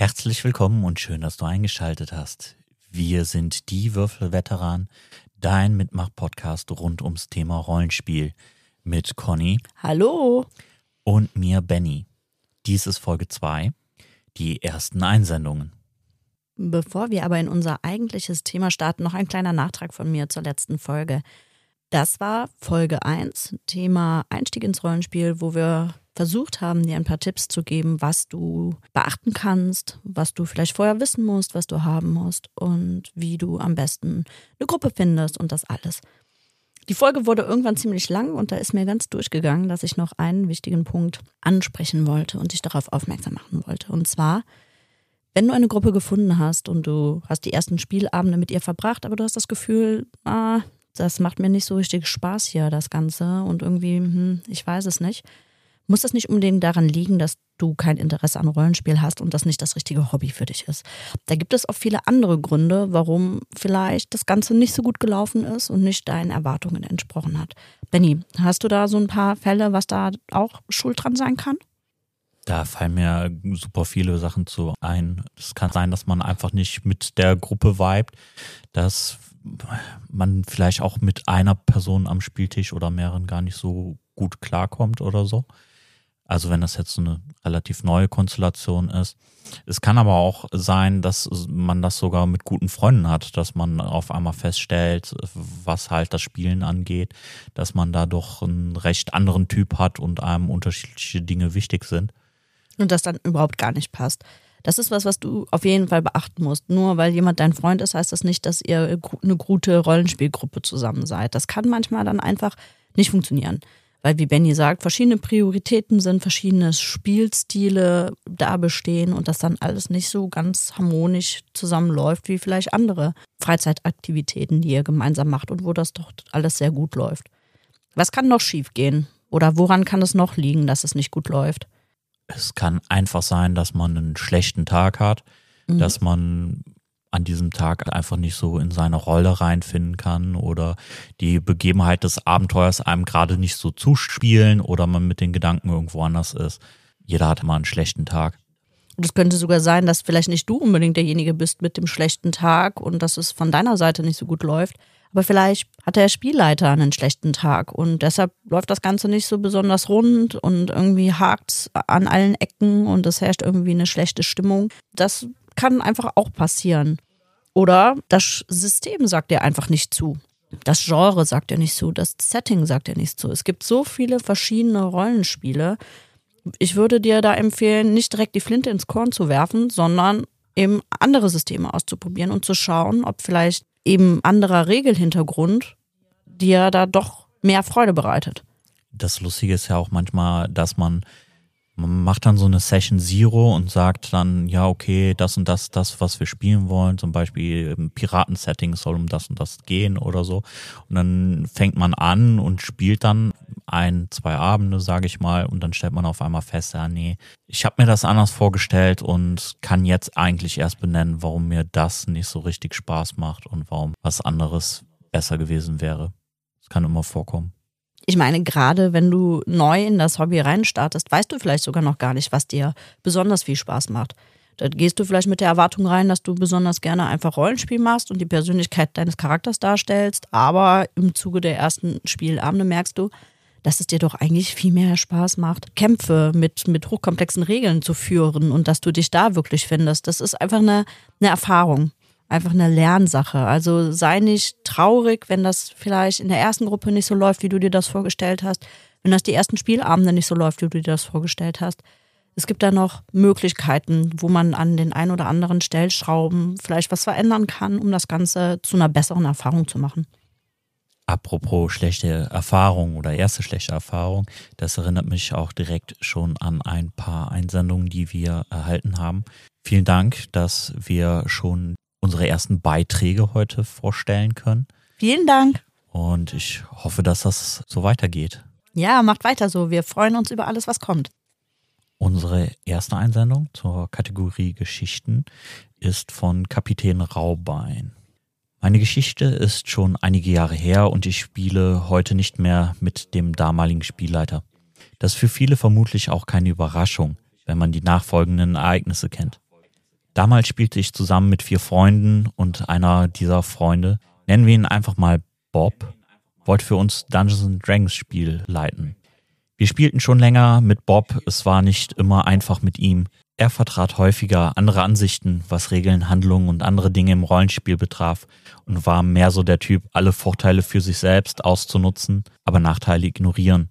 Herzlich willkommen und schön, dass du eingeschaltet hast. Wir sind die Würfelveteranen, dein Mitmach-Podcast rund ums Thema Rollenspiel mit Conny. Hallo. Und mir, Benny. Dies ist Folge 2, die ersten Einsendungen. Bevor wir aber in unser eigentliches Thema starten, noch ein kleiner Nachtrag von mir zur letzten Folge. Das war Folge 1, Thema Einstieg ins Rollenspiel, wo wir versucht haben, dir ein paar Tipps zu geben, was du beachten kannst, was du vielleicht vorher wissen musst, was du haben musst und wie du am besten eine Gruppe findest und das alles. Die Folge wurde irgendwann ziemlich lang und da ist mir ganz durchgegangen, dass ich noch einen wichtigen Punkt ansprechen wollte und dich darauf aufmerksam machen wollte. Und zwar, wenn du eine Gruppe gefunden hast und du hast die ersten Spielabende mit ihr verbracht, aber du hast das Gefühl, das macht mir nicht so richtig Spaß hier, das Ganze und irgendwie, ich weiß es nicht, muss das nicht unbedingt daran liegen, dass du kein Interesse an Rollenspiel hast und das nicht das richtige Hobby für dich ist. Da gibt es auch viele andere Gründe, warum vielleicht das Ganze nicht so gut gelaufen ist und nicht deinen Erwartungen entsprochen hat. Benny, hast du da so ein paar Fälle, was da auch schuld dran sein kann? Da fallen mir super viele Sachen zu ein. Es kann sein, dass man einfach nicht mit der Gruppe vibet, dass man vielleicht auch mit einer Person am Spieltisch oder mehreren gar nicht so gut klarkommt oder so. Also wenn das jetzt so eine relativ neue Konstellation ist. Es kann aber auch sein, dass man das sogar mit guten Freunden hat, dass man auf einmal feststellt, was halt das Spielen angeht, dass man da doch einen recht anderen Typ hat und einem unterschiedliche Dinge wichtig sind. Und das dann überhaupt gar nicht passt. Das ist was du auf jeden Fall beachten musst. Nur weil jemand dein Freund ist, heißt das nicht, dass ihr eine gute Rollenspielgruppe zusammen seid. Das kann manchmal dann einfach nicht funktionieren. Weil, wie Benny sagt, verschiedene Prioritäten sind, verschiedene Spielstile da bestehen und das dann alles nicht so ganz harmonisch zusammenläuft wie vielleicht andere Freizeitaktivitäten, die ihr gemeinsam macht und wo das doch alles sehr gut läuft. Was kann noch schief gehen? Oder woran kann es noch liegen, dass es nicht gut läuft? Es kann einfach sein, dass man einen schlechten Tag hat, dass man an diesem Tag einfach nicht so in seine Rolle reinfinden kann oder die Begebenheit des Abenteuers einem gerade nicht so zuspielen oder man mit den Gedanken irgendwo anders ist. Jeder hat mal einen schlechten Tag. Und es könnte sogar sein, dass vielleicht nicht du unbedingt derjenige bist mit dem schlechten Tag und dass es von deiner Seite nicht so gut läuft. Aber vielleicht hat der Spielleiter einen schlechten Tag und deshalb läuft das Ganze nicht so besonders rund und irgendwie hakt's an allen Ecken und es herrscht irgendwie eine schlechte Stimmung. Das kann einfach auch passieren. Oder das System sagt dir einfach nicht zu. Das Genre sagt dir nicht zu, das Setting sagt dir nicht zu. Es gibt so viele verschiedene Rollenspiele. Ich würde dir da empfehlen, nicht direkt die Flinte ins Korn zu werfen, sondern eben andere Systeme auszuprobieren und zu schauen, ob vielleicht eben anderer Regelhintergrund dir da doch mehr Freude bereitet. Das Lustige ist ja auch manchmal, dass man macht dann so eine Session Zero und sagt dann, ja okay, das und das, was wir spielen wollen, zum Beispiel im Piraten-Setting soll um das und das gehen oder so. Und dann fängt man an und spielt dann 1-2 Abende, sage ich mal, und dann stellt man auf einmal fest, ja nee, ich habe mir das anders vorgestellt und kann jetzt eigentlich erst benennen, warum mir das nicht so richtig Spaß macht und warum was anderes besser gewesen wäre. Das kann immer vorkommen. Ich meine, gerade wenn du neu in das Hobby reinstartest, weißt du vielleicht sogar noch gar nicht, was dir besonders viel Spaß macht. Da gehst du vielleicht mit der Erwartung rein, dass du besonders gerne einfach Rollenspiel machst und die Persönlichkeit deines Charakters darstellst, aber im Zuge der ersten Spielabende merkst du, dass es dir doch eigentlich viel mehr Spaß macht, Kämpfe mit hochkomplexen Regeln zu führen und dass du dich da wirklich findest. Das ist einfach eine Erfahrung. Einfach eine Lernsache. Also sei nicht traurig, wenn das vielleicht in der ersten Gruppe nicht so läuft, wie du dir das vorgestellt hast. Wenn das die ersten Spielabende nicht so läuft, wie du dir das vorgestellt hast. Es gibt da noch Möglichkeiten, wo man an den ein oder anderen Stellschrauben vielleicht was verändern kann, um das Ganze zu einer besseren Erfahrung zu machen. Apropos schlechte Erfahrung oder erste schlechte Erfahrung, das erinnert mich auch direkt schon an ein paar Einsendungen, die wir erhalten haben. Vielen Dank, dass wir schon unsere ersten Beiträge heute vorstellen können. Vielen Dank. Und ich hoffe, dass das so weitergeht. Ja, macht weiter so. Wir freuen uns über alles, was kommt. Unsere erste Einsendung zur Kategorie Geschichten ist von Kapitän Raubein. Meine Geschichte ist schon einige Jahre her und ich spiele heute nicht mehr mit dem damaligen Spielleiter. Das ist für viele vermutlich auch keine Überraschung, wenn man die nachfolgenden Ereignisse kennt. Damals spielte ich zusammen mit 4 Freunden und einer dieser Freunde, nennen wir ihn einfach mal Bob, wollte für uns Dungeons & Dragons Spiel leiten. Wir spielten schon länger mit Bob, es war nicht immer einfach mit ihm. Er vertrat häufiger andere Ansichten, was Regeln, Handlungen und andere Dinge im Rollenspiel betraf und war mehr so der Typ, alle Vorteile für sich selbst auszunutzen, aber Nachteile ignorieren.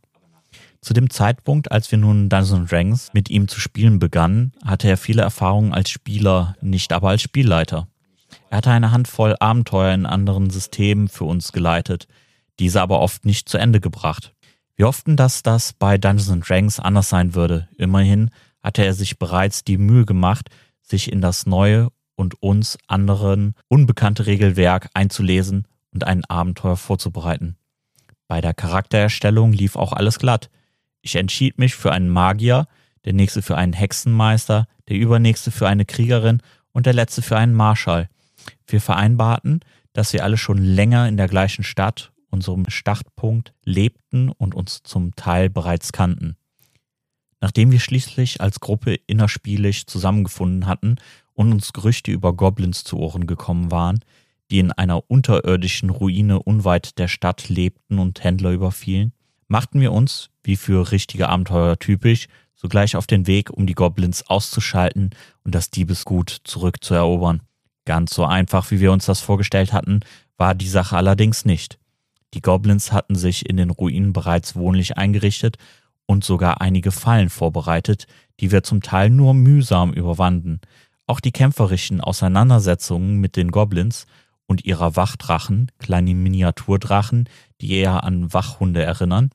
Zu dem Zeitpunkt, als wir nun Dungeons & Dragons mit ihm zu spielen begannen, hatte er viele Erfahrungen als Spieler, nicht aber als Spielleiter. Er hatte eine Handvoll Abenteuer in anderen Systemen für uns geleitet, diese aber oft nicht zu Ende gebracht. Wir hofften, dass das bei Dungeons & Dragons anders sein würde. Immerhin hatte er sich bereits die Mühe gemacht, sich in das neue und uns anderen unbekannte Regelwerk einzulesen und ein Abenteuer vorzubereiten. Bei der Charaktererstellung lief auch alles glatt. Ich entschied mich für einen Magier, der nächste für einen Hexenmeister, der übernächste für eine Kriegerin und der letzte für einen Marschall. Wir vereinbarten, dass wir alle schon länger in der gleichen Stadt, unserem Startpunkt, lebten und uns zum Teil bereits kannten. Nachdem wir schließlich als Gruppe innerspielig zusammengefunden hatten und uns Gerüchte über Goblins zu Ohren gekommen waren, die in einer unterirdischen Ruine unweit der Stadt lebten und Händler überfielen, machten wir uns, wie für richtige Abenteurer typisch, sogleich auf den Weg, um die Goblins auszuschalten und das Diebesgut zurückzuerobern. Ganz so einfach, wie wir uns das vorgestellt hatten, war die Sache allerdings nicht. Die Goblins hatten sich in den Ruinen bereits wohnlich eingerichtet und sogar einige Fallen vorbereitet, die wir zum Teil nur mühsam überwanden. Auch die kämpferischen Auseinandersetzungen mit den Goblins und ihrer Wachdrachen, kleine Miniaturdrachen, die eher an Wachhunde erinnern,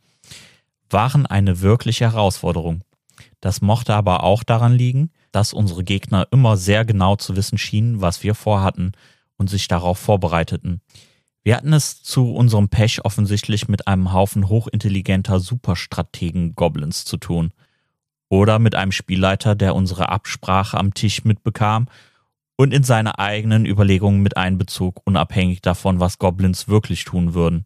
waren eine wirkliche Herausforderung. Das mochte aber auch daran liegen, dass unsere Gegner immer sehr genau zu wissen schienen, was wir vorhatten und sich darauf vorbereiteten. Wir hatten es zu unserem Pech offensichtlich mit einem Haufen hochintelligenter Superstrategen-Goblins zu tun. Oder mit einem Spielleiter, der unsere Absprache am Tisch mitbekam und in seine eigenen Überlegungen mit einbezog, unabhängig davon, was Goblins wirklich tun würden.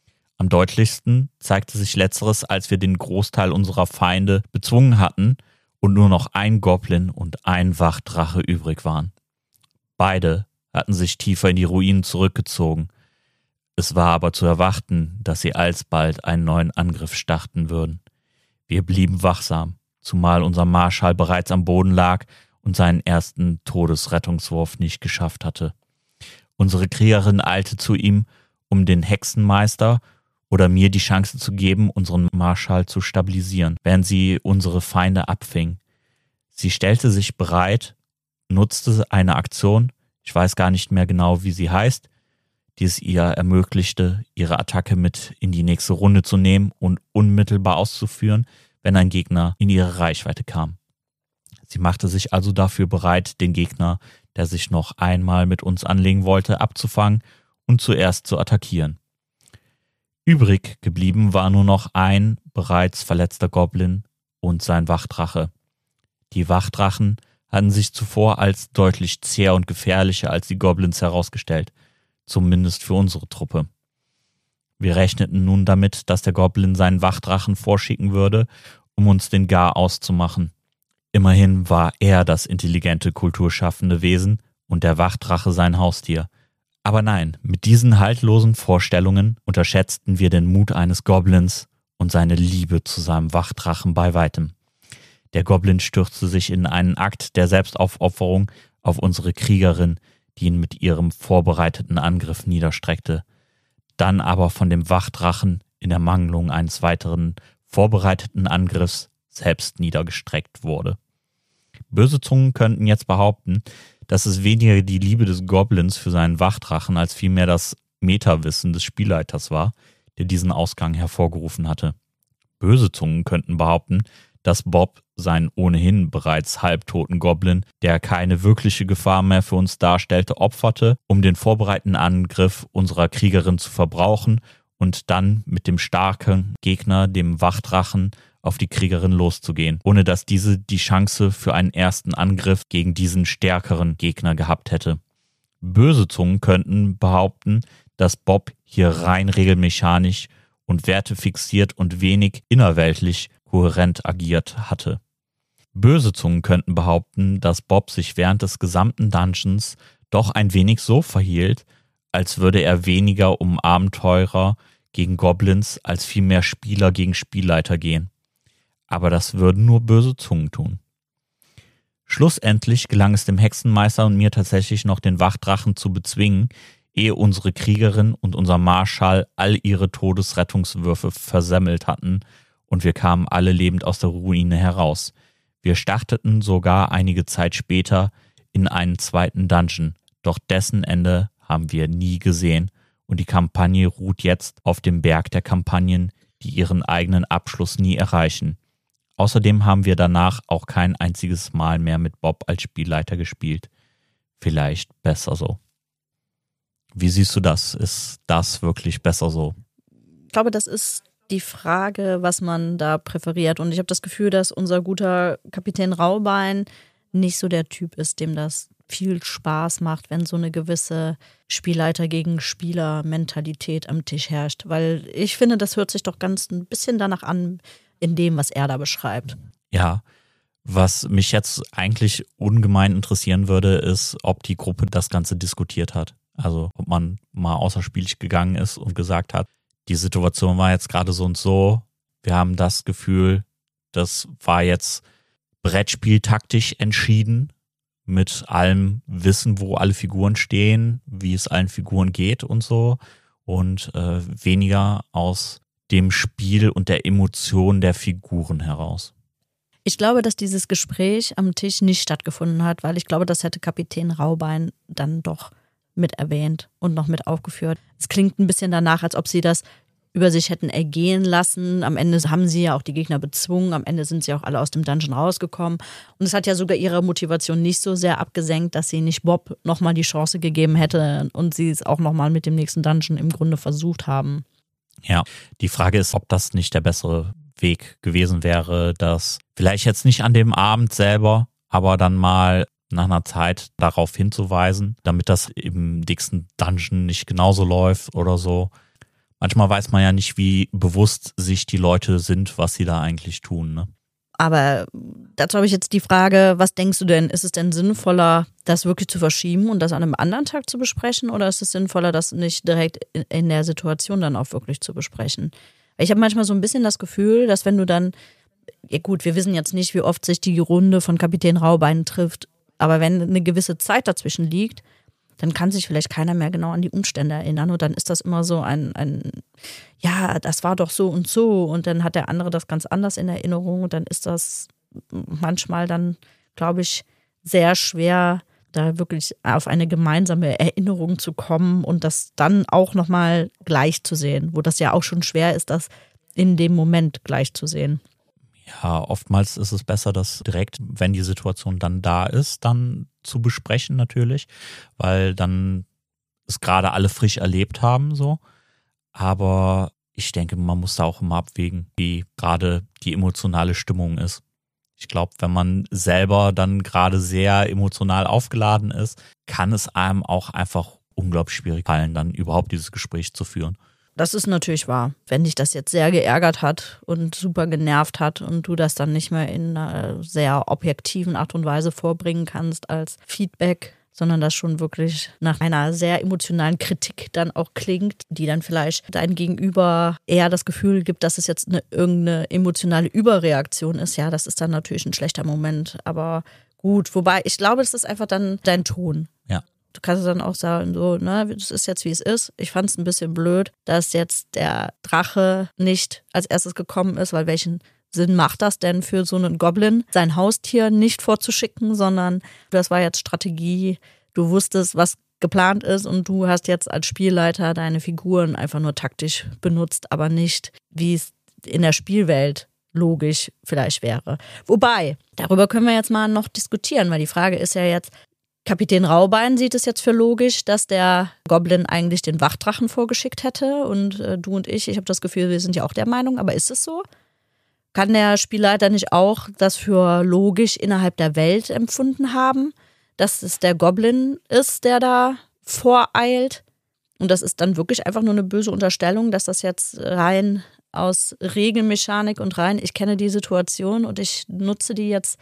Am deutlichsten zeigte sich Letzteres, als wir den Großteil unserer Feinde bezwungen hatten und nur noch ein Goblin und ein Wachdrache übrig waren. Beide hatten sich tiefer in die Ruinen zurückgezogen. Es war aber zu erwarten, dass sie alsbald einen neuen Angriff starten würden. Wir blieben wachsam, zumal unser Marschall bereits am Boden lag und seinen ersten Todesrettungswurf nicht geschafft hatte. Unsere Kriegerin eilte zu ihm, um den Hexenmeister oder mir die Chance zu geben, unseren Marschall zu stabilisieren, während sie unsere Feinde abfing. Sie stellte sich bereit, nutzte eine Aktion, ich weiß gar nicht mehr genau, wie sie heißt, die es ihr ermöglichte, ihre Attacke mit in die nächste Runde zu nehmen und unmittelbar auszuführen, wenn ein Gegner in ihre Reichweite kam. Sie machte sich also dafür bereit, den Gegner, der sich noch einmal mit uns anlegen wollte, abzufangen und zuerst zu attackieren. Übrig geblieben war nur noch ein bereits verletzter Goblin und sein Wachdrache. Die Wachdrachen hatten sich zuvor als deutlich zäher und gefährlicher als die Goblins herausgestellt, zumindest für unsere Truppe. Wir rechneten nun damit, dass der Goblin seinen Wachdrachen vorschicken würde, um uns den Gar auszumachen. Immerhin war er das intelligente, kulturschaffende Wesen und der Wachdrache sein Haustier. Aber nein, mit diesen haltlosen Vorstellungen unterschätzten wir den Mut eines Goblins und seine Liebe zu seinem Wachdrachen bei weitem. Der Goblin stürzte sich in einen Akt der Selbstaufopferung auf unsere Kriegerin, die ihn mit ihrem vorbereiteten Angriff niederstreckte, dann aber von dem Wachdrachen in Ermangelung eines weiteren vorbereiteten Angriffs selbst niedergestreckt wurde. Böse Zungen könnten jetzt behaupten, dass es weniger die Liebe des Goblins für seinen Wachdrachen als vielmehr das Metawissen des Spielleiters war, der diesen Ausgang hervorgerufen hatte. Böse Zungen könnten behaupten, dass Bob seinen ohnehin bereits halbtoten Goblin, der keine wirkliche Gefahr mehr für uns darstellte, opferte, um den vorbereiteten Angriff unserer Kriegerin zu verbrauchen und dann mit dem starken Gegner, dem Wachdrachen, auf die Kriegerin loszugehen, ohne dass diese die Chance für einen ersten Angriff gegen diesen stärkeren Gegner gehabt hätte. Böse Zungen könnten behaupten, dass Bob hier rein regelmechanisch und wertefixiert und wenig innerweltlich kohärent agiert hatte. Böse Zungen könnten behaupten, dass Bob sich während des gesamten Dungeons doch ein wenig so verhielt, als würde er weniger um Abenteurer gegen Goblins als vielmehr Spieler gegen Spielleiter gehen. Aber das würden nur böse Zungen tun. Schlussendlich gelang es dem Hexenmeister und mir tatsächlich noch, den Wachdrachen zu bezwingen, ehe unsere Kriegerin und unser Marschall all ihre Todesrettungswürfe versemmelt hatten und wir kamen alle lebend aus der Ruine heraus. Wir starteten sogar einige Zeit später in einen zweiten Dungeon, doch dessen Ende haben wir nie gesehen und die Kampagne ruht jetzt auf dem Berg der Kampagnen, die ihren eigenen Abschluss nie erreichen. Außerdem haben wir danach auch kein einziges Mal mehr mit Bob als Spielleiter gespielt. Vielleicht besser so. Wie siehst du das? Ist das wirklich besser so? Ich glaube, das ist die Frage, was man da präferiert. Und ich habe das Gefühl, dass unser guter Kapitän Raubein nicht so der Typ ist, dem das viel Spaß macht, wenn so eine gewisse Spielleiter gegen Spieler-Mentalität am Tisch herrscht. Weil ich finde, das hört sich doch ganz ein bisschen danach an, in dem, was er da beschreibt. Ja, was mich jetzt eigentlich ungemein interessieren würde, ist, ob die Gruppe das Ganze diskutiert hat. Also ob man mal außerspielig gegangen ist und gesagt hat, die Situation war jetzt gerade so und so, wir haben das Gefühl, das war jetzt brettspieltaktisch entschieden, mit allem Wissen, wo alle Figuren stehen, wie es allen Figuren geht und so und weniger aus dem Spiel und der Emotion der Figuren heraus. Ich glaube, dass dieses Gespräch am Tisch nicht stattgefunden hat, weil ich glaube, das hätte Kapitän Raubein dann doch mit erwähnt und noch mit aufgeführt. Es klingt ein bisschen danach, als ob sie das über sich hätten ergehen lassen. Am Ende haben sie ja auch die Gegner bezwungen. Am Ende sind sie auch alle aus dem Dungeon rausgekommen. Und es hat ja sogar ihre Motivation nicht so sehr abgesenkt, dass sie nicht Bob nochmal die Chance gegeben hätte und sie es auch nochmal mit dem nächsten Dungeon im Grunde versucht haben. Ja, die Frage ist, ob das nicht der bessere Weg gewesen wäre, das vielleicht jetzt nicht an dem Abend selber, aber dann mal nach einer Zeit darauf hinzuweisen, damit das im nächsten Dungeon nicht genauso läuft oder so. Manchmal weiß man ja nicht, wie bewusst sich die Leute sind, was sie da eigentlich tun, ne? Aber dazu habe ich jetzt die Frage, was denkst du denn? Ist es denn sinnvoller, das wirklich zu verschieben und das an einem anderen Tag zu besprechen? Oder ist es sinnvoller, das nicht direkt in der Situation dann auch wirklich zu besprechen? Ich habe manchmal so ein bisschen das Gefühl, dass wenn du dann, ja gut, wir wissen jetzt nicht, wie oft sich die Runde von Kapitän Raubein trifft, aber wenn eine gewisse Zeit dazwischen liegt, dann kann sich vielleicht keiner mehr genau an die Umstände erinnern und dann ist das immer so ja, das war doch so und dann hat der andere das ganz anders in Erinnerung und dann ist das manchmal dann, glaube ich, sehr schwer, da wirklich auf eine gemeinsame Erinnerung zu kommen und das dann auch nochmal gleich zu sehen, wo das ja auch schon schwer ist, das in dem Moment gleich zu sehen. Ja, oftmals ist es besser, das direkt, wenn die Situation dann da ist, dann zu besprechen natürlich, weil dann es gerade alle frisch erlebt haben so. Aber ich denke, man muss da auch immer abwägen, wie gerade die emotionale Stimmung ist. Ich glaube, wenn man selber dann gerade sehr emotional aufgeladen ist, kann es einem auch einfach unglaublich schwierig fallen, dann überhaupt dieses Gespräch zu führen. Das ist natürlich wahr. Wenn dich das jetzt sehr geärgert hat und super genervt hat und du das dann nicht mehr in einer sehr objektiven Art und Weise vorbringen kannst als Feedback, sondern das schon wirklich nach einer sehr emotionalen Kritik dann auch klingt, die dann vielleicht dein Gegenüber eher das Gefühl gibt, dass es jetzt irgendeine emotionale Überreaktion ist. Ja, das ist dann natürlich ein schlechter Moment, aber gut. Wobei, ich glaube, das ist einfach dann dein Ton. Ja. Du kannst dann auch sagen, so, ne, das ist jetzt wie es ist. Ich fand es ein bisschen blöd, dass jetzt der Drache nicht als erstes gekommen ist, weil welchen Sinn macht das denn für so einen Goblin, sein Haustier nicht vorzuschicken, sondern das war jetzt Strategie. Du wusstest, was geplant ist und du hast jetzt als Spielleiter deine Figuren einfach nur taktisch benutzt, aber nicht, wie es in der Spielwelt logisch vielleicht wäre. Wobei, darüber können wir jetzt mal noch diskutieren, weil die Frage ist ja jetzt, Kapitän Raubein sieht es jetzt für logisch, dass der Goblin eigentlich den Wachdrachen vorgeschickt hätte und du und ich habe das Gefühl, wir sind ja auch der Meinung, aber ist es so? Kann der Spielleiter nicht auch das für logisch innerhalb der Welt empfunden haben, dass es der Goblin ist, der da voreilt? Und das ist dann wirklich einfach nur eine böse Unterstellung, dass das jetzt rein aus Regelmechanik und rein, ich kenne die Situation und ich nutze die jetzt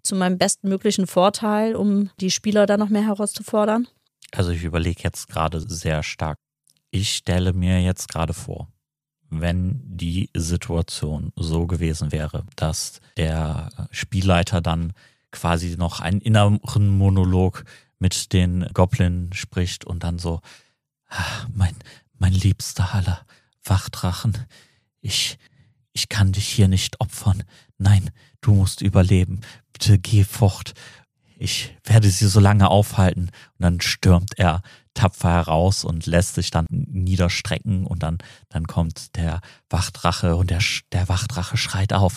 zu meinem bestmöglichen Vorteil, um die Spieler da noch mehr herauszufordern? Also ich überlege jetzt gerade sehr stark. Ich stelle mir jetzt gerade vor, wenn die Situation so gewesen wäre, dass der Spielleiter dann quasi noch einen inneren Monolog mit den Goblin spricht und dann so, mein liebster aller Wachdrachen, ich kann dich hier nicht opfern. Nein, du musst überleben. Bitte geh fort. Ich werde sie so lange aufhalten. Und dann stürmt er tapfer heraus und lässt sich dann niederstrecken und dann kommt der Wachdrache und der Wachdrache schreit auf.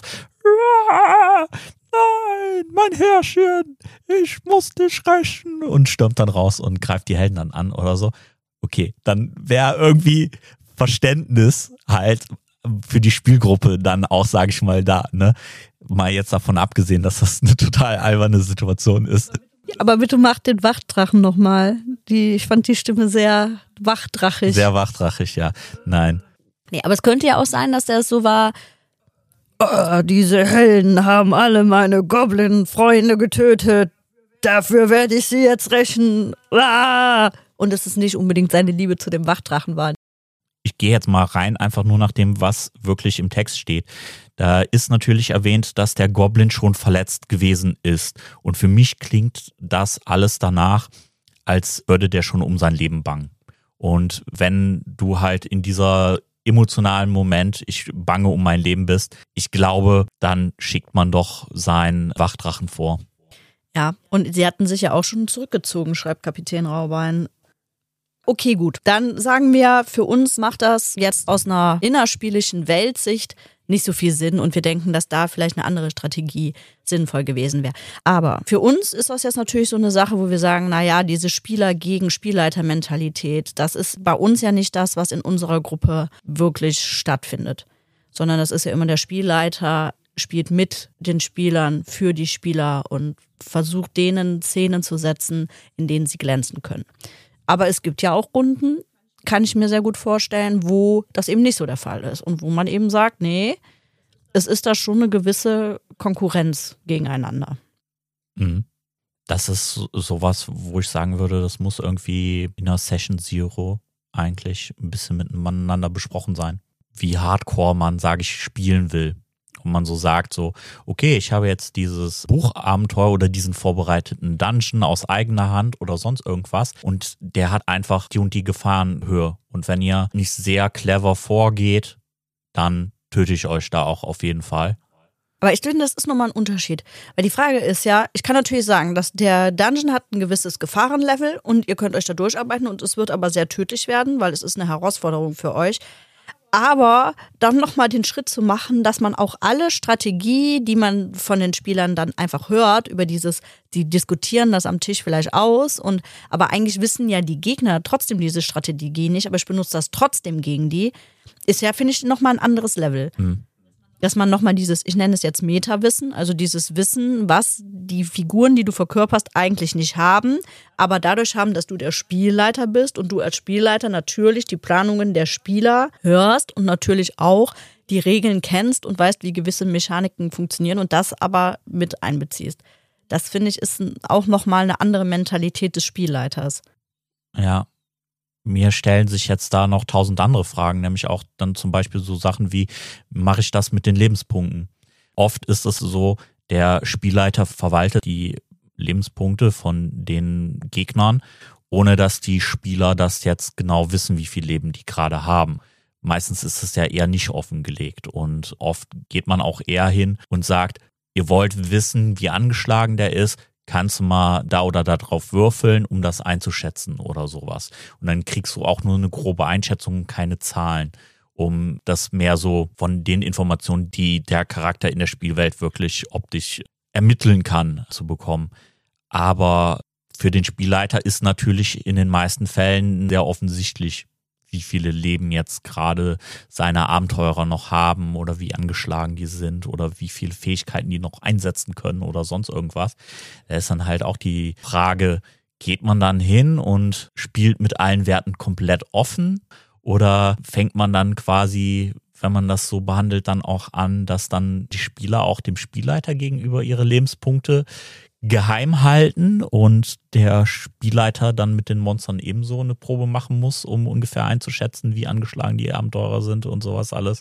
Nein, mein Herrchen, ich muss dich rächen und stürmt dann raus und greift die Helden dann an oder so. Okay, dann wäre irgendwie Verständnis halt für die Spielgruppe dann auch, sage ich mal, da, ne? Mal jetzt davon abgesehen, dass das eine total alberne Situation ist. Aber bitte mach den Wachdrachen nochmal. Ich fand die Stimme sehr wachdrachig. Sehr wachdrachig, ja. Nein. Nee, aber es könnte ja auch sein, dass der so war, diese Helden haben alle meine Goblin-Freunde getötet. Dafür werde ich sie jetzt rächen. Und dass es nicht unbedingt seine Liebe zu dem Wachdrachen war. Ich gehe jetzt mal rein, einfach nur nach dem, was wirklich im Text steht. Da ist natürlich erwähnt, dass der Goblin schon verletzt gewesen ist. Und für mich klingt das alles danach, als würde der schon um sein Leben bangen. Und wenn du halt in dieser emotionalen Moment, ich bange um mein Leben bist, ich glaube, dann schickt man doch seinen Wachdrachen vor. Ja, und sie hatten sich ja auch schon zurückgezogen, schreibt Kapitän Raubein. Okay, gut. Dann sagen wir, für uns macht das jetzt aus einer innerspielischen Weltsicht nicht so viel Sinn und wir denken, dass da vielleicht eine andere Strategie sinnvoll gewesen wäre. Aber für uns ist das jetzt natürlich so eine Sache, wo wir sagen, naja, diese Spieler gegen Spielleiter-Mentalität, das ist bei uns ja nicht das, was in unserer Gruppe wirklich stattfindet. Sondern das ist ja immer der Spielleiter, spielt mit den Spielern für die Spieler und versucht denen Szenen zu setzen, in denen sie glänzen können. Aber es gibt ja auch Runden, kann ich mir sehr gut vorstellen, wo das eben nicht so der Fall ist und wo man eben sagt, nee, es ist da schon eine gewisse Konkurrenz gegeneinander. Das ist sowas, wo ich sagen würde, das muss irgendwie in der Session Zero eigentlich ein bisschen miteinander besprochen sein. Wie hardcore man, sage ich, spielen will. Und man so sagt so, okay, ich habe jetzt dieses Buchabenteuer oder diesen vorbereiteten Dungeon aus eigener Hand oder sonst irgendwas und der hat einfach die und die Gefahrenhöhe. Und wenn ihr nicht sehr clever vorgeht, dann töte ich euch da auch auf jeden Fall. Aber ich finde, das ist nochmal ein Unterschied. Weil die Frage ist ja, ich kann natürlich sagen, dass der Dungeon hat ein gewisses Gefahrenlevel und ihr könnt euch da durcharbeiten und es wird aber sehr tödlich werden, weil es ist eine Herausforderung für euch. Aber dann nochmal den Schritt zu machen, dass man auch alle Strategie, die man von den Spielern dann einfach hört, über dieses, die diskutieren das am Tisch vielleicht aus, aber eigentlich wissen ja die Gegner trotzdem diese Strategie nicht, aber ich benutze das trotzdem gegen die, ist ja, finde ich, nochmal ein anderes Level. Dass man nochmal dieses, ich nenne es jetzt Meta-Wissen, also dieses Wissen, was die Figuren, die du verkörperst, eigentlich nicht haben, aber dadurch haben, dass du der Spielleiter bist und du als Spielleiter natürlich die Planungen der Spieler hörst und natürlich auch die Regeln kennst und weißt, wie gewisse Mechaniken funktionieren und das aber mit einbeziehst. Das, finde ich, ist auch nochmal eine andere Mentalität des Spielleiters. Ja. Mir stellen sich jetzt da noch 1000 andere Fragen, nämlich auch dann zum Beispiel so Sachen wie, mache ich das mit den Lebenspunkten? Oft ist es so, der Spielleiter verwaltet die Lebenspunkte von den Gegnern, ohne dass die Spieler das jetzt genau wissen, wie viel Leben die gerade haben. Meistens ist es ja eher nicht offengelegt und oft geht man auch eher hin und sagt, ihr wollt wissen, wie angeschlagen der ist, kannst du mal da oder da drauf würfeln, um das einzuschätzen oder sowas. Und dann kriegst du auch nur eine grobe Einschätzung, keine Zahlen, um das mehr so von den Informationen, die der Charakter in der Spielwelt wirklich optisch ermitteln kann, zu bekommen. Aber für den Spielleiter ist natürlich in den meisten Fällen sehr offensichtlich, wie viele Leben jetzt gerade seine Abenteurer noch haben oder wie angeschlagen die sind oder wie viele Fähigkeiten die noch einsetzen können oder sonst irgendwas. Da ist dann halt auch die Frage, geht man dann hin und spielt mit allen Werten komplett offen oder fängt man dann quasi, wenn man das so behandelt, dann auch an, dass dann die Spieler auch dem Spielleiter gegenüber ihre Lebenspunkte geheim halten und der Spielleiter dann mit den Monstern ebenso eine Probe machen muss, um ungefähr einzuschätzen, wie angeschlagen die Abenteurer sind und sowas alles.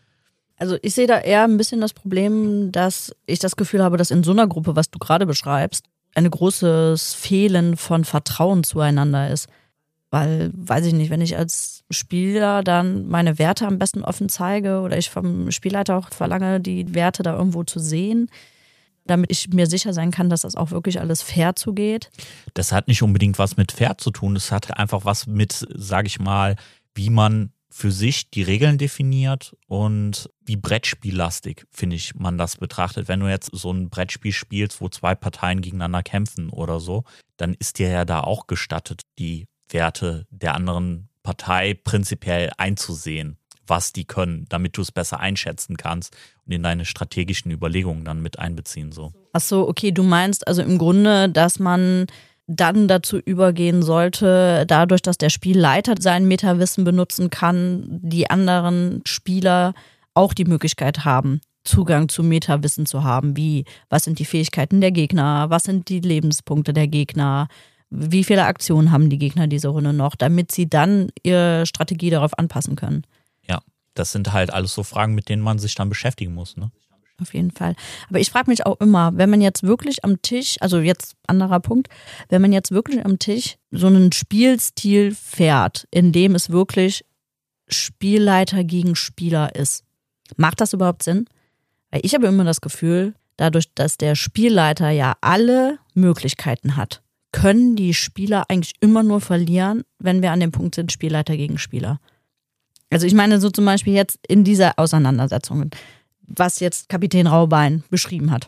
Also ich sehe da eher ein bisschen das Problem, dass ich das Gefühl habe, dass in so einer Gruppe, was du gerade beschreibst, ein großes Fehlen von Vertrauen zueinander ist. Weil, weiß ich nicht, wenn ich als Spieler dann meine Werte am besten offen zeige oder ich vom Spielleiter auch verlange, die Werte da irgendwo zu sehen, damit ich mir sicher sein kann, dass das auch wirklich alles fair zugeht. Das hat nicht unbedingt was mit fair zu tun. Das hat einfach was mit, sage ich mal, wie man für sich die Regeln definiert und wie brettspiellastig, finde ich, man das betrachtet. Wenn du jetzt so ein Brettspiel spielst, wo 2 Parteien gegeneinander kämpfen oder so, dann ist dir ja da auch gestattet, die Werte der anderen Partei prinzipiell einzusehen, was die können, damit du es besser einschätzen kannst und in deine strategischen Überlegungen dann mit einbeziehen. So. Ach so, okay, du meinst also im Grunde, dass man dann dazu übergehen sollte, dadurch, dass der Spielleiter sein Metawissen benutzen kann, die anderen Spieler auch die Möglichkeit haben, Zugang zu Metawissen zu haben, wie was sind die Fähigkeiten der Gegner, was sind die Lebenspunkte der Gegner, wie viele Aktionen haben die Gegner diese Runde noch, damit sie dann ihre Strategie darauf anpassen können. Ja, das sind halt alles so Fragen, mit denen man sich dann beschäftigen muss, ne? Auf jeden Fall. Aber ich frage mich auch immer, wenn man jetzt wirklich am Tisch, also jetzt anderer Punkt, wenn man jetzt wirklich am Tisch so einen Spielstil fährt, in dem es wirklich Spielleiter gegen Spieler ist, macht das überhaupt Sinn? Weil ich habe immer das Gefühl, dadurch, dass der Spielleiter ja alle Möglichkeiten hat, können die Spieler eigentlich immer nur verlieren, wenn wir an dem Punkt sind, Spielleiter gegen Spieler. Also ich meine so zum Beispiel jetzt in dieser Auseinandersetzung, was jetzt Kapitän Raubein beschrieben hat.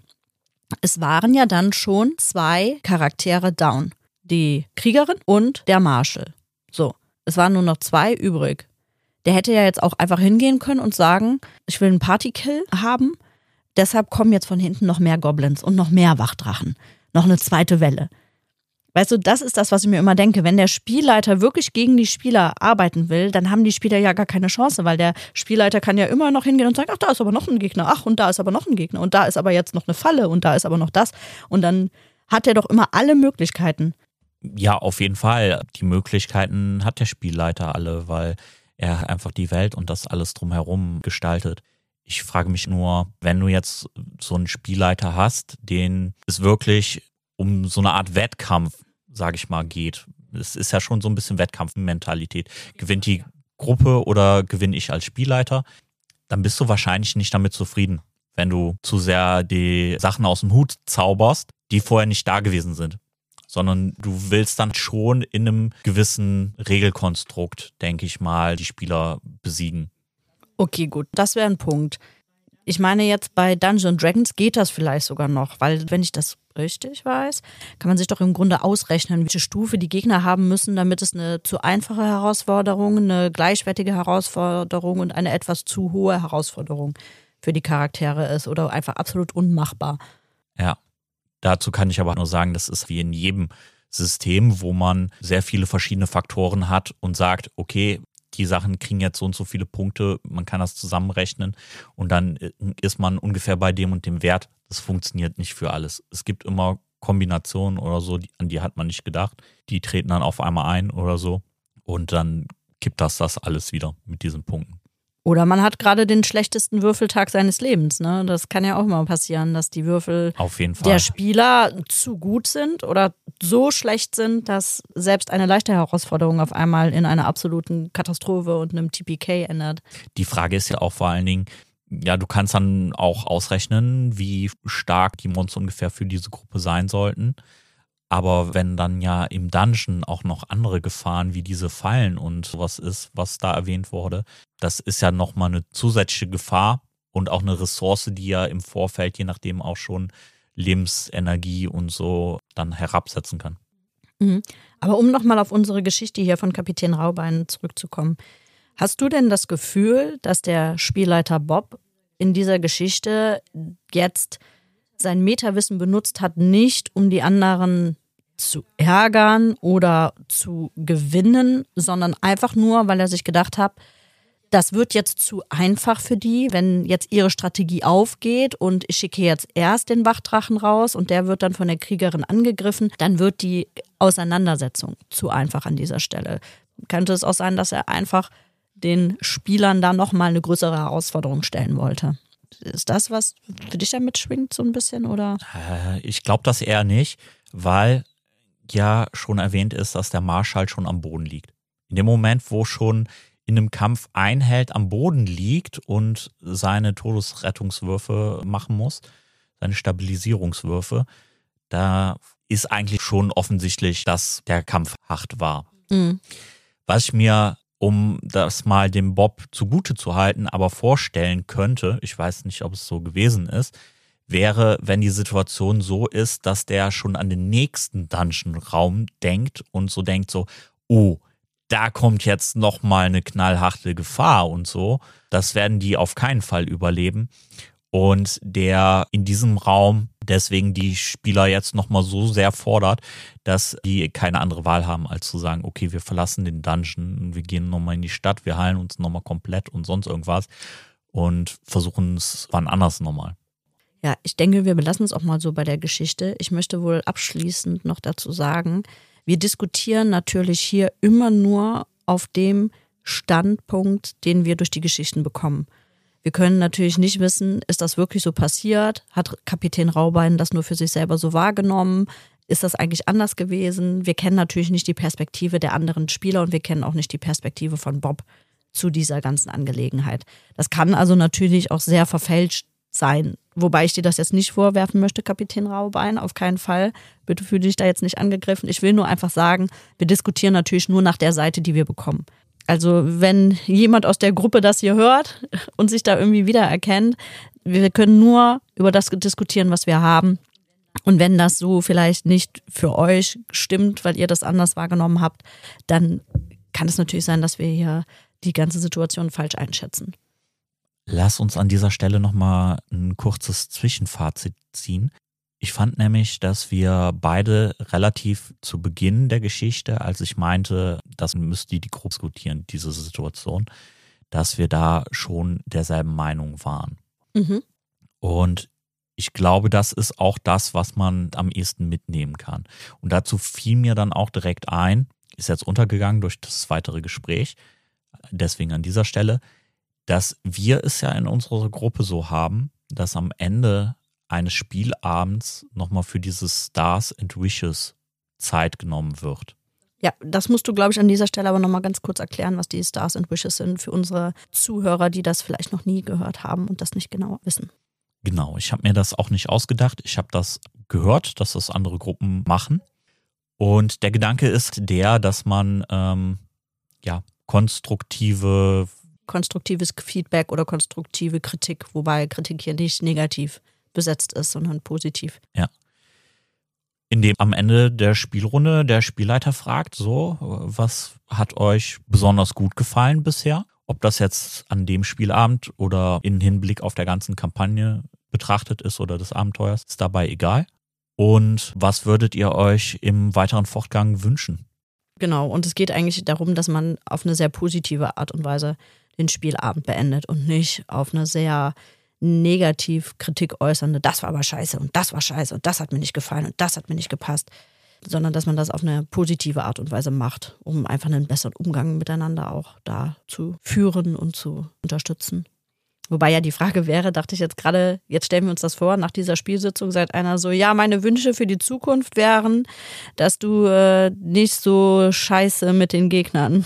Es waren ja dann schon 2 Charaktere down. Die Kriegerin und der Marshal. So, es waren nur noch 2 übrig. Der hätte ja jetzt auch einfach hingehen können und sagen, ich will einen Partykill haben, deshalb kommen jetzt von hinten noch mehr Goblins und noch mehr Wachdrachen. Noch eine zweite Welle. Weißt du, das ist das, was ich mir immer denke. Wenn der Spielleiter wirklich gegen die Spieler arbeiten will, dann haben die Spieler ja gar keine Chance, weil der Spielleiter kann ja immer noch hingehen und sagen, ach, da ist aber noch ein Gegner, ach, und da ist aber noch ein Gegner und da ist aber jetzt noch eine Falle und da ist aber noch das. Und dann hat er doch immer alle Möglichkeiten. Ja, auf jeden Fall. Die Möglichkeiten hat der Spielleiter alle, weil er einfach die Welt und das alles drumherum gestaltet. Ich frage mich nur, wenn du jetzt so einen Spielleiter hast, den es wirklich um so eine Art Wettkampf, sage ich mal, geht. Es ist ja schon so ein bisschen Wettkampfmentalität. Gewinnt die Gruppe oder gewinne ich als Spielleiter? Dann bist du wahrscheinlich nicht damit zufrieden, wenn du zu sehr die Sachen aus dem Hut zauberst, die vorher nicht da gewesen sind. Sondern du willst dann schon in einem gewissen Regelkonstrukt, denke ich mal, die Spieler besiegen. Okay, gut, das wäre ein Punkt. Ich meine jetzt bei Dungeons & Dragons geht das vielleicht sogar noch, weil wenn ich das richtig weiß, kann man sich doch im Grunde ausrechnen, welche Stufe die Gegner haben müssen, damit es eine zu einfache Herausforderung, eine gleichwertige Herausforderung und eine etwas zu hohe Herausforderung für die Charaktere ist oder einfach absolut unmachbar. Ja, dazu kann ich aber nur sagen, das ist wie in jedem System, wo man sehr viele verschiedene Faktoren hat und sagt, okay, die Sachen kriegen jetzt so und so viele Punkte, man kann das zusammenrechnen und dann ist man ungefähr bei dem und dem Wert. Das funktioniert nicht für alles. Es gibt immer Kombinationen oder so, an die hat man nicht gedacht. Die treten dann auf einmal ein oder so und dann kippt das alles wieder mit diesen Punkten. Oder man hat gerade den schlechtesten Würfeltag seines Lebens. Ne? Das kann ja auch mal passieren, dass die Würfel auf jeden Fall der Spieler zu gut sind oder so schlecht sind, dass selbst eine leichte Herausforderung auf einmal in einer absoluten Katastrophe und einem TPK ändert. Die Frage ist ja auch vor allen Dingen, ja, du kannst dann auch ausrechnen, wie stark die Monster ungefähr für diese Gruppe sein sollten. Aber wenn dann ja im Dungeon auch noch andere Gefahren wie diese Fallen und sowas ist, was da erwähnt wurde, das ist ja nochmal eine zusätzliche Gefahr und auch eine Ressource, die ja im Vorfeld je nachdem auch schon Lebensenergie und so dann herabsetzen kann. Mhm. Aber um nochmal auf unsere Geschichte hier von Kapitän Raubein zurückzukommen, hast du denn das Gefühl, dass der Spielleiter Bob in dieser Geschichte jetzt sein Metawissen benutzt hat, nicht um die anderen zu ärgern oder zu gewinnen, sondern einfach nur, weil er sich gedacht hat, das wird jetzt zu einfach für die, wenn jetzt ihre Strategie aufgeht und ich schicke jetzt erst den Wachdrachen raus und der wird dann von der Kriegerin angegriffen, dann wird die Auseinandersetzung zu einfach an dieser Stelle. Könnte es auch sein, dass er einfach den Spielern da nochmal eine größere Herausforderung stellen wollte? Ist das, was für dich da mitschwingt so ein bisschen, oder? Ich glaube das eher nicht, weil ja schon erwähnt ist, dass der Marschall schon am Boden liegt. In dem Moment, wo schon in einem Kampf ein Held am Boden liegt und seine Todesrettungswürfe machen muss, seine Stabilisierungswürfe, da ist eigentlich schon offensichtlich, dass der Kampf hart war. Mhm. Was ich mir, um das mal dem Bob zugute zu halten, aber vorstellen könnte, ich weiß nicht, ob es so gewesen ist, wäre, wenn die Situation so ist, dass der schon an den nächsten Dungeon-Raum denkt und so denkt so, oh, da kommt jetzt nochmal eine knallharte Gefahr und so. Das werden die auf keinen Fall überleben. Und der in diesem Raum deswegen die Spieler jetzt nochmal so sehr fordert, dass die keine andere Wahl haben, als zu sagen, okay, wir verlassen den Dungeon, wir gehen nochmal in die Stadt, wir heilen uns nochmal komplett und sonst irgendwas und versuchen es wann anders nochmal. Ja, ich denke, wir belassen es auch mal so bei der Geschichte. Ich möchte wohl abschließend noch dazu sagen, wir diskutieren natürlich hier immer nur auf dem Standpunkt, den wir durch die Geschichten bekommen. Wir können natürlich nicht wissen, ist das wirklich so passiert? Hat Kapitän Raubein das nur für sich selber so wahrgenommen? Ist das eigentlich anders gewesen? Wir kennen natürlich nicht die Perspektive der anderen Spieler und wir kennen auch nicht die Perspektive von Bob zu dieser ganzen Angelegenheit. Das kann also natürlich auch sehr verfälscht sein. Wobei ich dir das jetzt nicht vorwerfen möchte, Kapitän Raubein, auf keinen Fall. Bitte fühle dich da jetzt nicht angegriffen. Ich will nur einfach sagen, wir diskutieren natürlich nur nach der Seite, die wir bekommen. Also wenn jemand aus der Gruppe das hier hört und sich da irgendwie wiedererkennt, wir können nur über das diskutieren, was wir haben. Und wenn das so vielleicht nicht für euch stimmt, weil ihr das anders wahrgenommen habt, dann kann es natürlich sein, dass wir hier die ganze Situation falsch einschätzen. Lass uns an dieser Stelle nochmal ein kurzes Zwischenfazit ziehen. Ich fand nämlich, dass wir beide relativ zu Beginn der Geschichte, als ich meinte, das müsste die Gruppe diskutieren, diese Situation, dass wir da schon derselben Meinung waren. Mhm. Und ich glaube, das ist auch das, was man am ehesten mitnehmen kann. Und dazu fiel mir dann auch direkt ein, ist jetzt untergegangen durch das weitere Gespräch, deswegen an dieser Stelle, dass wir es ja in unserer Gruppe so haben, dass am Ende eines Spielabends nochmal für dieses Stars and Wishes Zeit genommen wird. Ja, das musst du, glaube ich, an dieser Stelle aber nochmal ganz kurz erklären, was die Stars and Wishes sind für unsere Zuhörer, die das vielleicht noch nie gehört haben und das nicht genau wissen. Genau, ich habe mir das auch nicht ausgedacht. Ich habe das gehört, dass das andere Gruppen machen. Und der Gedanke ist der, dass man konstruktives Feedback oder konstruktive Kritik, wobei Kritik hier nicht negativ besetzt ist, sondern positiv. Ja. Indem am Ende der Spielrunde der Spielleiter fragt, so, was hat euch besonders gut gefallen bisher? Ob das jetzt an dem Spielabend oder in Hinblick auf der ganzen Kampagne betrachtet ist oder des Abenteuers, ist dabei egal. Und was würdet ihr euch im weiteren Fortgang wünschen? Genau, und es geht eigentlich darum, dass man auf eine sehr positive Art und Weise den Spielabend beendet und nicht auf eine sehr negativ Kritik äußernde, das war aber scheiße und das war scheiße und das hat mir nicht gefallen und das hat mir nicht gepasst, sondern dass man das auf eine positive Art und Weise macht, um einfach einen besseren Umgang miteinander auch da zu führen und zu unterstützen. Wobei ja die Frage wäre, dachte ich jetzt gerade, jetzt stellen wir uns das vor, nach dieser Spielsitzung sagt einer so, ja, meine Wünsche für die Zukunft wären, dass du nicht so scheiße mit den Gegnern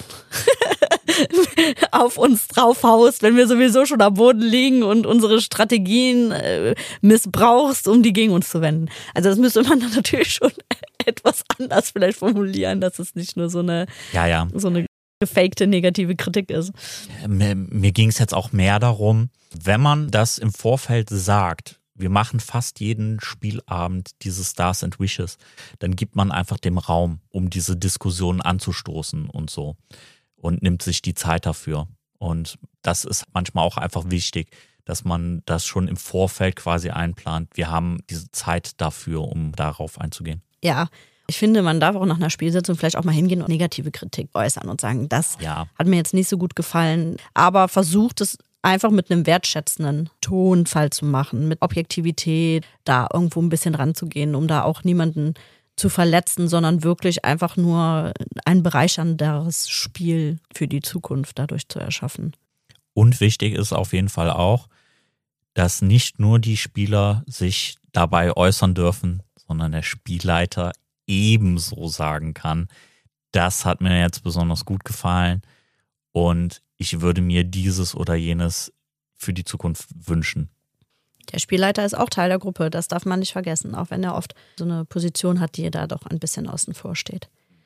auf uns draufhaust, wenn wir sowieso schon am Boden liegen und unsere Strategien missbrauchst, um die gegen uns zu wenden. Also das müsste man dann natürlich schon etwas anders vielleicht formulieren, dass es nicht nur so eine gefakte negative Kritik ist. Mir ging es jetzt auch mehr darum, wenn man das im Vorfeld sagt, wir machen fast jeden Spielabend diese Stars and Wishes, dann gibt man einfach dem Raum, um diese Diskussion anzustoßen und so. Und nimmt sich die Zeit dafür. Und das ist manchmal auch einfach wichtig, dass man das schon im Vorfeld quasi einplant. Wir haben diese Zeit dafür, um darauf einzugehen. Ja, Ich finde, man darf auch nach einer Spielsitzung vielleicht auch mal hingehen und negative Kritik äußern und sagen, das hat mir jetzt nicht so gut gefallen, aber versucht es einfach mit einem wertschätzenden Tonfall zu machen, mit Objektivität, da irgendwo ein bisschen ranzugehen, um da auch niemanden zu verletzen, sondern wirklich einfach nur ein bereichernderes Spiel für die Zukunft dadurch zu erschaffen. Und wichtig ist auf jeden Fall auch, dass nicht nur die Spieler sich dabei äußern dürfen, sondern der Spielleiter ebenso sagen kann, das hat mir jetzt besonders gut gefallen und ich würde mir dieses oder jenes für die Zukunft wünschen. Der Spielleiter ist auch Teil der Gruppe, das darf man nicht vergessen, auch wenn er oft so eine Position hat, die da doch ein bisschen außen vor steht.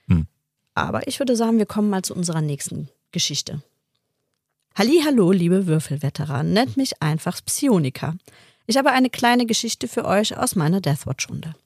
Aber ich würde sagen, wir kommen mal zu unserer nächsten Geschichte. Hallihallo, liebe Würfelveteranen, nennt mich einfach Psionika. Ich habe eine kleine Geschichte für euch aus meiner Deathwatch-Runde.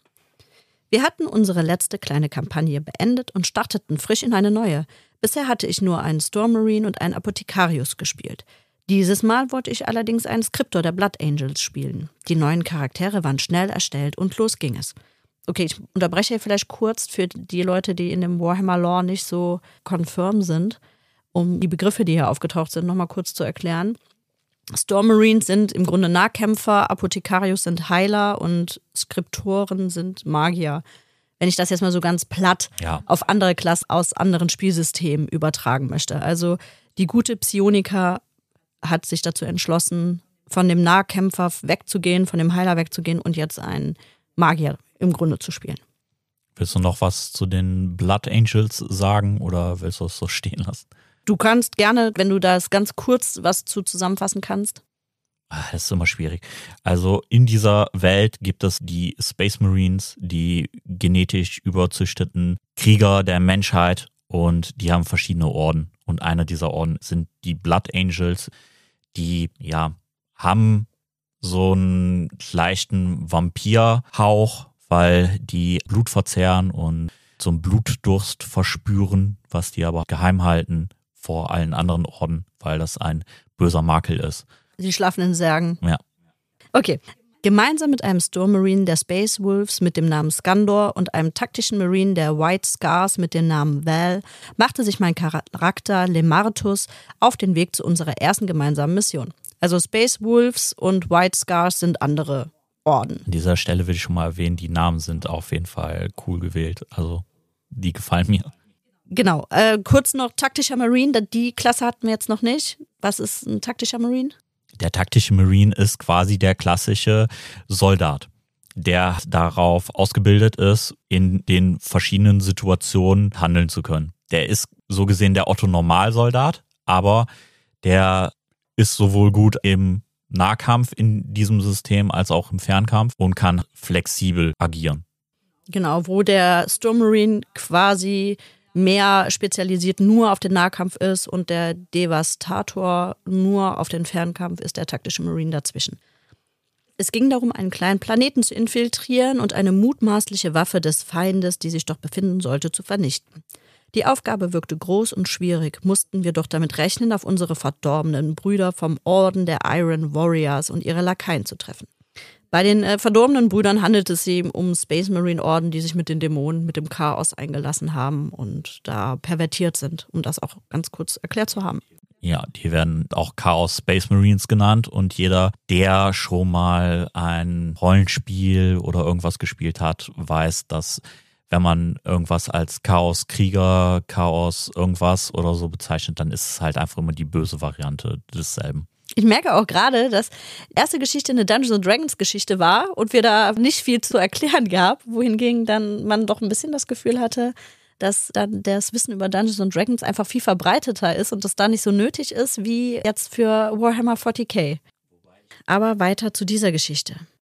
Wir hatten unsere letzte kleine Kampagne beendet und starteten frisch in eine neue. Bisher hatte ich nur einen Storm Marine und einen Apothekarius gespielt. Dieses Mal wollte ich allerdings einen Skriptor der Blood Angels spielen. Die neuen Charaktere waren schnell erstellt und los ging es. Okay, ich unterbreche hier vielleicht kurz für die Leute, die in dem Warhammer-Lore nicht so confirm sind, um die Begriffe, die hier aufgetaucht sind, nochmal kurz zu erklären. Storm Marines sind im Grunde Nahkämpfer, Apothekarius sind Heiler und Skriptoren sind Magier. Wenn ich das jetzt mal so ganz platt auf andere Klassen aus anderen Spielsystemen übertragen möchte. Also die gute Psionika hat sich dazu entschlossen, von dem Nahkämpfer wegzugehen, von dem Heiler wegzugehen und jetzt einen Magier im Grunde zu spielen. Willst du noch was zu den Blood Angels sagen oder willst du es so stehen lassen? Du kannst gerne, wenn du das ganz kurz was zusammenfassen kannst. Das ist immer schwierig. Also in dieser Welt gibt es die Space Marines, die genetisch überzüchteten Krieger der Menschheit und die haben verschiedene Orden. Und einer dieser Orden sind die Blood Angels, die haben so einen leichten Vampirhauch, weil die Blut verzehren und so einen Blutdurst verspüren, was die aber geheim halten vor allen anderen Orden, weil das ein böser Makel ist. Die schlafenden Särgen. Ja. Okay. Gemeinsam mit einem Storm Marine der Space Wolves mit dem Namen Skandor und einem taktischen Marine der White Scars mit dem Namen Val machte sich mein Charakter Lemartus auf den Weg zu unserer ersten gemeinsamen Mission. Also Space Wolves und White Scars sind andere Orden. An dieser Stelle will ich schon mal erwähnen, die Namen sind auf jeden Fall cool gewählt. Also die gefallen mir. Genau. Kurz noch taktischer Marine, die Klasse hatten wir jetzt noch nicht. Was ist ein taktischer Marine? Der taktische Marine ist quasi der klassische Soldat, der darauf ausgebildet ist, in den verschiedenen Situationen handeln zu können. Der ist so gesehen der Otto-Normalsoldat, aber der ist sowohl gut im Nahkampf in diesem System als auch im Fernkampf und kann flexibel agieren. Genau, wo der Storm Marine quasi mehr spezialisiert nur auf den Nahkampf ist und der Devastator nur auf den Fernkampf ist, der taktische Marine dazwischen. Es ging darum, einen kleinen Planeten zu infiltrieren und eine mutmaßliche Waffe des Feindes, die sich doch befinden sollte, zu vernichten. Die Aufgabe wirkte groß und schwierig, mussten wir doch damit rechnen, auf unsere verdorbenen Brüder vom Orden der Iron Warriors und ihre Lakaien zu treffen. Bei den verdorbenen Brüdern handelt es sich um Space Marine Orden, die sich mit den Dämonen, mit dem Chaos eingelassen haben und da pervertiert sind, um das auch ganz kurz erklärt zu haben. Ja, die werden auch Chaos Space Marines genannt und jeder, der schon mal ein Rollenspiel oder irgendwas gespielt hat, weiß, dass wenn man irgendwas als Chaos Krieger, Chaos irgendwas oder so bezeichnet, dann ist es halt einfach immer die böse Variante desselben. Ich merke auch gerade, dass die erste Geschichte eine Dungeons & Dragons Geschichte war und wir da nicht viel zu erklären gab, wohingegen dann man doch ein bisschen das Gefühl hatte, dass dann das Wissen über Dungeons & Dragons einfach viel verbreiteter ist und das da nicht so nötig ist wie jetzt für Warhammer 40k. Aber weiter zu dieser Geschichte.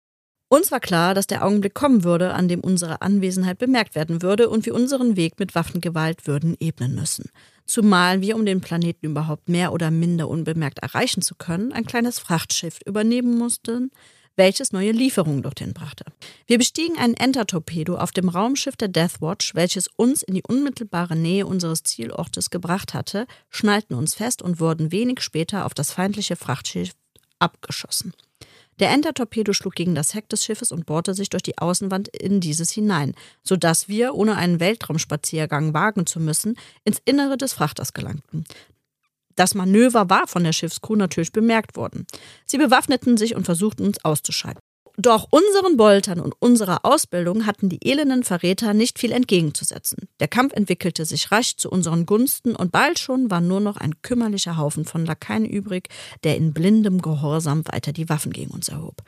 Uns war klar, dass der Augenblick kommen würde, an dem unsere Anwesenheit bemerkt werden würde und wir unseren Weg mit Waffengewalt würden ebnen müssen. Zumal wir, um den Planeten überhaupt mehr oder minder unbemerkt erreichen zu können, ein kleines Frachtschiff übernehmen mussten, welches neue Lieferungen dorthin brachte. Wir bestiegen einen Enter-Torpedo auf dem Raumschiff der Deathwatch, welches uns in die unmittelbare Nähe unseres Zielortes gebracht hatte, schnallten uns fest und wurden wenig später auf das feindliche Frachtschiff abgeschossen. Der Enter-Torpedo schlug gegen das Heck des Schiffes und bohrte sich durch die Außenwand in dieses hinein, sodass wir, ohne einen Weltraumspaziergang wagen zu müssen, ins Innere des Frachters gelangten. Das Manöver war von der Schiffscrew natürlich bemerkt worden. Sie bewaffneten sich und versuchten uns auszuschalten. Doch unseren Boltern und unserer Ausbildung hatten die elenden Verräter nicht viel entgegenzusetzen. Der Kampf entwickelte sich rasch zu unseren Gunsten und bald schon war nur noch ein kümmerlicher Haufen von Lakaien übrig, der in blindem Gehorsam weiter die Waffen gegen uns erhob.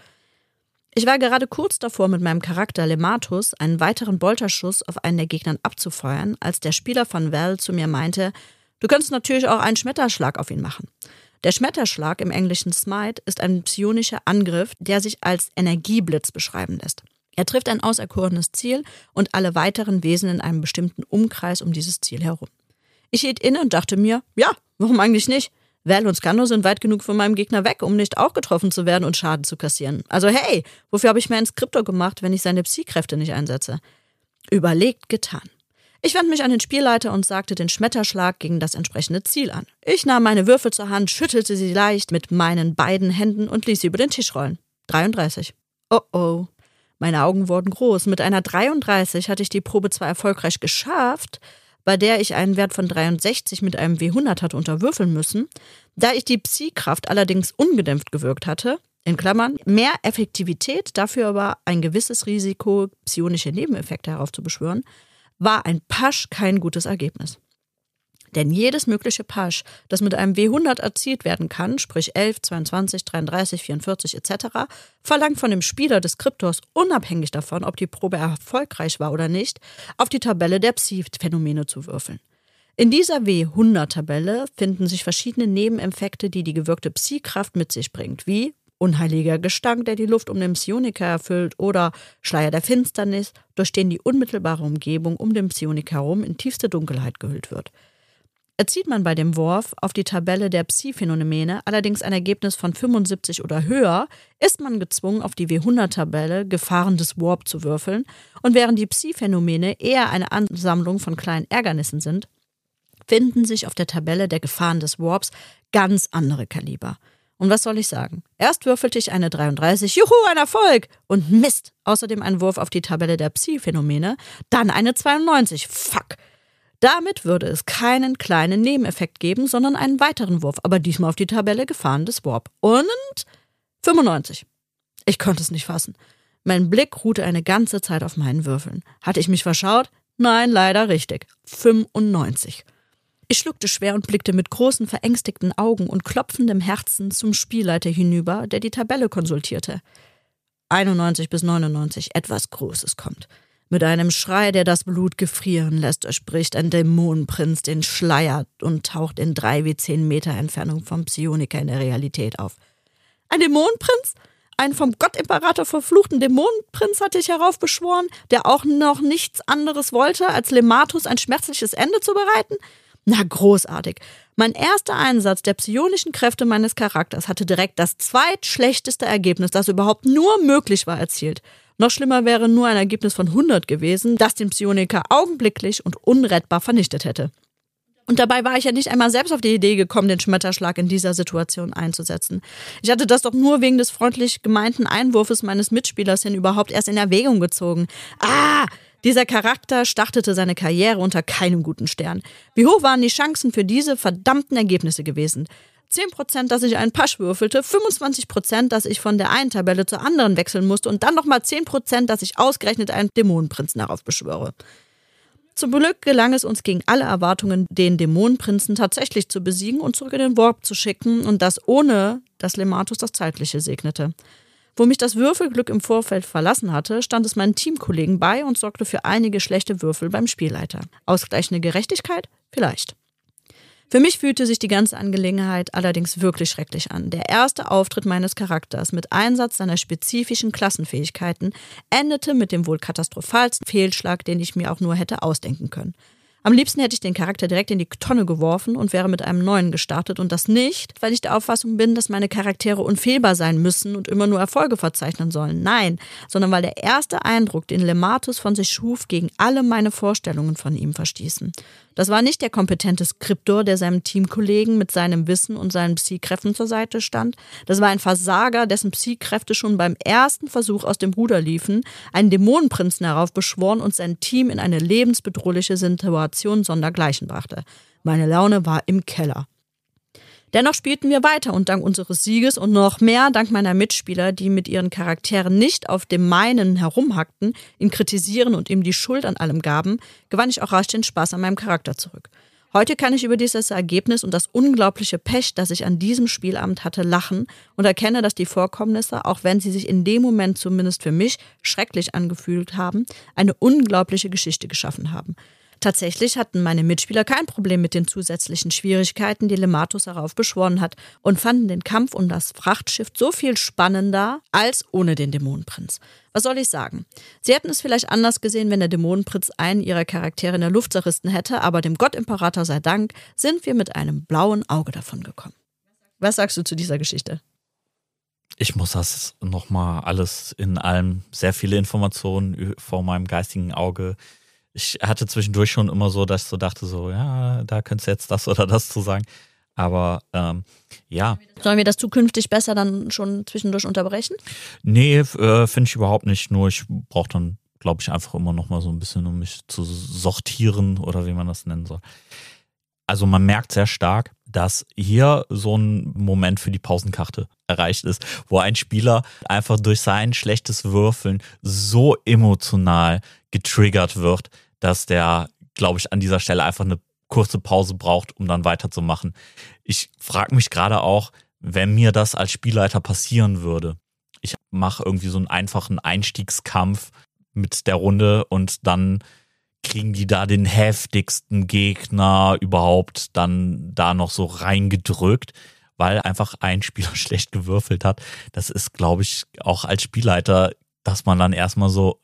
Ich war gerade kurz davor, mit meinem Charakter Lematus einen weiteren Bolterschuss auf einen der Gegner abzufeuern, als der Spieler von Val zu mir meinte, du könntest natürlich auch einen Schmetterschlag auf ihn machen. Der Schmetterschlag im englischen Smite ist ein psionischer Angriff, der sich als Energieblitz beschreiben lässt. Er trifft ein auserkorenes Ziel und alle weiteren Wesen in einem bestimmten Umkreis um dieses Ziel herum. Ich hielt inne und dachte mir, ja, warum eigentlich nicht? Val und Skando sind weit genug von meinem Gegner weg, um nicht auch getroffen zu werden und Schaden zu kassieren. Also hey, wofür habe ich mir einen Skriptor gemacht, wenn ich seine Psi-Kräfte nicht einsetze? Überlegt, getan. Ich wandte mich an den Spielleiter und sagte den Schmetterschlag gegen das entsprechende Ziel an. Ich nahm meine Würfel zur Hand, schüttelte sie leicht mit meinen beiden Händen und ließ sie über den Tisch rollen. 33. Oh oh. Meine Augen wurden groß. Mit einer 33 hatte ich die Probe zwar erfolgreich geschafft, bei der ich einen Wert von 63 mit einem W100 hatte unterwürfeln müssen. Da ich die Psi-Kraft allerdings ungedämpft gewirkt hatte, in Klammern, mehr Effektivität, dafür aber ein gewisses Risiko, psionische Nebeneffekte heraufzubeschwören, war ein Pasch kein gutes Ergebnis. Denn jedes mögliche Pasch, das mit einem W100 erzielt werden kann, sprich 11, 22, 33, 44 etc., verlangt von dem Spieler des Skriptors unabhängig davon, ob die Probe erfolgreich war oder nicht, auf die Tabelle der Psi-Phänomene zu würfeln. In dieser W100-Tabelle finden sich verschiedene Nebeneffekte, die die gewirkte Psi-Kraft mit sich bringt, wie unheiliger Gestank, der die Luft um den Psioniker erfüllt, oder Schleier der Finsternis, durch den die unmittelbare Umgebung um den Psioniker herum in tiefste Dunkelheit gehüllt wird. Erzielt man bei dem Wurf auf die Tabelle der Psi-Phänomene allerdings ein Ergebnis von 75 oder höher, ist man gezwungen, auf die W100-Tabelle Gefahren des Warp zu würfeln, und während die Psi-Phänomene eher eine Ansammlung von kleinen Ärgernissen sind, finden sich auf der Tabelle der Gefahren des Warps ganz andere Kaliber. Und was soll ich sagen? Erst würfelte ich eine 33, juhu, ein Erfolg! Und Mist! Außerdem ein Wurf auf die Tabelle der Psi-Phänomene, dann eine 92, fuck! Damit würde es keinen kleinen Nebeneffekt geben, sondern einen weiteren Wurf, aber diesmal auf die Tabelle Gefahren des Warp. Und 95. Ich konnte es nicht fassen. Mein Blick ruhte eine ganze Zeit auf meinen Würfeln. Hatte ich mich verschaut? Nein, leider richtig. 95. Ich schluckte schwer und blickte mit großen, verängstigten Augen und klopfendem Herzen zum Spielleiter hinüber, der die Tabelle konsultierte. 91 bis 99, etwas Großes kommt. Mit einem Schrei, der das Blut gefrieren lässt, durchbricht ein Dämonenprinz den Schleier und taucht in 3 wie 10 Meter Entfernung vom Psioniker in der Realität auf. Ein Dämonenprinz? Einen vom Gottimperator verfluchten Dämonenprinz hatte ich heraufbeschworen, der auch noch nichts anderes wollte, als Lematus ein schmerzliches Ende zu bereiten? Na, großartig. Mein erster Einsatz der psionischen Kräfte meines Charakters hatte direkt das zweitschlechteste Ergebnis, das überhaupt nur möglich war, erzielt. Noch schlimmer wäre nur ein Ergebnis von 100 gewesen, das den Psioniker augenblicklich und unrettbar vernichtet hätte. Und dabei war ich ja nicht einmal selbst auf die Idee gekommen, den Schmetterschlag in dieser Situation einzusetzen. Ich hatte das doch nur wegen des freundlich gemeinten Einwurfes meines Mitspielers hin überhaupt erst in Erwägung gezogen. Dieser Charakter startete seine Karriere unter keinem guten Stern. Wie hoch waren die Chancen für diese verdammten Ergebnisse gewesen? 10%, dass ich einen Pasch würfelte, 25%, dass ich von der einen Tabelle zur anderen wechseln musste und dann nochmal 10%, dass ich ausgerechnet einen Dämonenprinzen darauf beschwöre. Zum Glück gelang es uns gegen alle Erwartungen, den Dämonenprinzen tatsächlich zu besiegen und zurück in den Warp zu schicken, und das ohne, dass Lematus das Zeitliche segnete. Wo mich das Würfelglück im Vorfeld verlassen hatte, stand es meinen Teamkollegen bei und sorgte für einige schlechte Würfel beim Spielleiter. Ausgleichende Gerechtigkeit? Vielleicht. Für mich fühlte sich die ganze Angelegenheit allerdings wirklich schrecklich an. Der erste Auftritt meines Charakters mit Einsatz seiner spezifischen Klassenfähigkeiten endete mit dem wohl katastrophalsten Fehlschlag, den ich mir auch nur hätte ausdenken können. Am liebsten hätte ich den Charakter direkt in die Tonne geworfen und wäre mit einem neuen gestartet und das nicht, weil ich der Auffassung bin, dass meine Charaktere unfehlbar sein müssen und immer nur Erfolge verzeichnen sollen. Nein, sondern weil der erste Eindruck, den Lematus von sich schuf, gegen alle meine Vorstellungen von ihm verstießen. Das war nicht der kompetente Skriptor, der seinem Teamkollegen mit seinem Wissen und seinen Psy-Kräften zur Seite stand. Das war ein Versager, dessen Psy-Kräfte schon beim ersten Versuch aus dem Ruder liefen, einen Dämonenprinzen heraufbeschworen und sein Team in eine lebensbedrohliche Situation sondergleichen brachte. Meine Laune war im Keller. Dennoch spielten wir weiter und dank unseres Sieges und noch mehr dank meiner Mitspieler, die mit ihren Charakteren nicht auf dem meinen herumhackten, ihn kritisieren und ihm die Schuld an allem gaben, gewann ich auch rasch den Spaß an meinem Charakter zurück. Heute kann ich über dieses Ergebnis und das unglaubliche Pech, das ich an diesem Spielabend hatte, lachen und erkenne, dass die Vorkommnisse, auch wenn sie sich in dem Moment zumindest für mich schrecklich angefühlt haben, eine unglaubliche Geschichte geschaffen haben. Tatsächlich hatten meine Mitspieler kein Problem mit den zusätzlichen Schwierigkeiten, die Lematus heraufbeschworen hat, und fanden den Kampf um das Frachtschiff so viel spannender als ohne den Dämonenprinz. Was soll ich sagen? Sie hätten es vielleicht anders gesehen, wenn der Dämonenprinz einen ihrer Charaktere in der Luft zerrissen hätte, aber dem Gottimperator sei Dank sind wir mit einem blauen Auge davon gekommen. Was sagst du zu dieser Geschichte? Ich muss das nochmal alles in allem, sehr viele Informationen vor meinem geistigen Auge. Ich hatte zwischendurch schon immer so, dass ich so dachte, so, ja, da könntest du jetzt das oder das zu sagen. Aber ja. Sollen wir das zukünftig besser dann schon zwischendurch unterbrechen? Nee, finde ich überhaupt nicht. Nur ich brauche dann, glaube ich, einfach immer noch mal so ein bisschen, um mich zu sortieren oder wie man das nennen soll. Also man merkt sehr stark, dass hier so ein Moment für die Pausenkarte erreicht ist, wo ein Spieler einfach durch sein schlechtes Würfeln so emotional getriggert wird, dass der, glaube ich, an dieser Stelle einfach eine kurze Pause braucht, um dann weiterzumachen. Ich frage mich gerade auch, wenn mir das als Spielleiter passieren würde. Ich mache irgendwie so einen einfachen Einstiegskampf mit der Runde und dann kriegen die da den heftigsten Gegner überhaupt dann da noch so reingedrückt, weil einfach ein Spieler schlecht gewürfelt hat. Das ist, glaube ich, auch als Spielleiter, dass man dann erstmal so,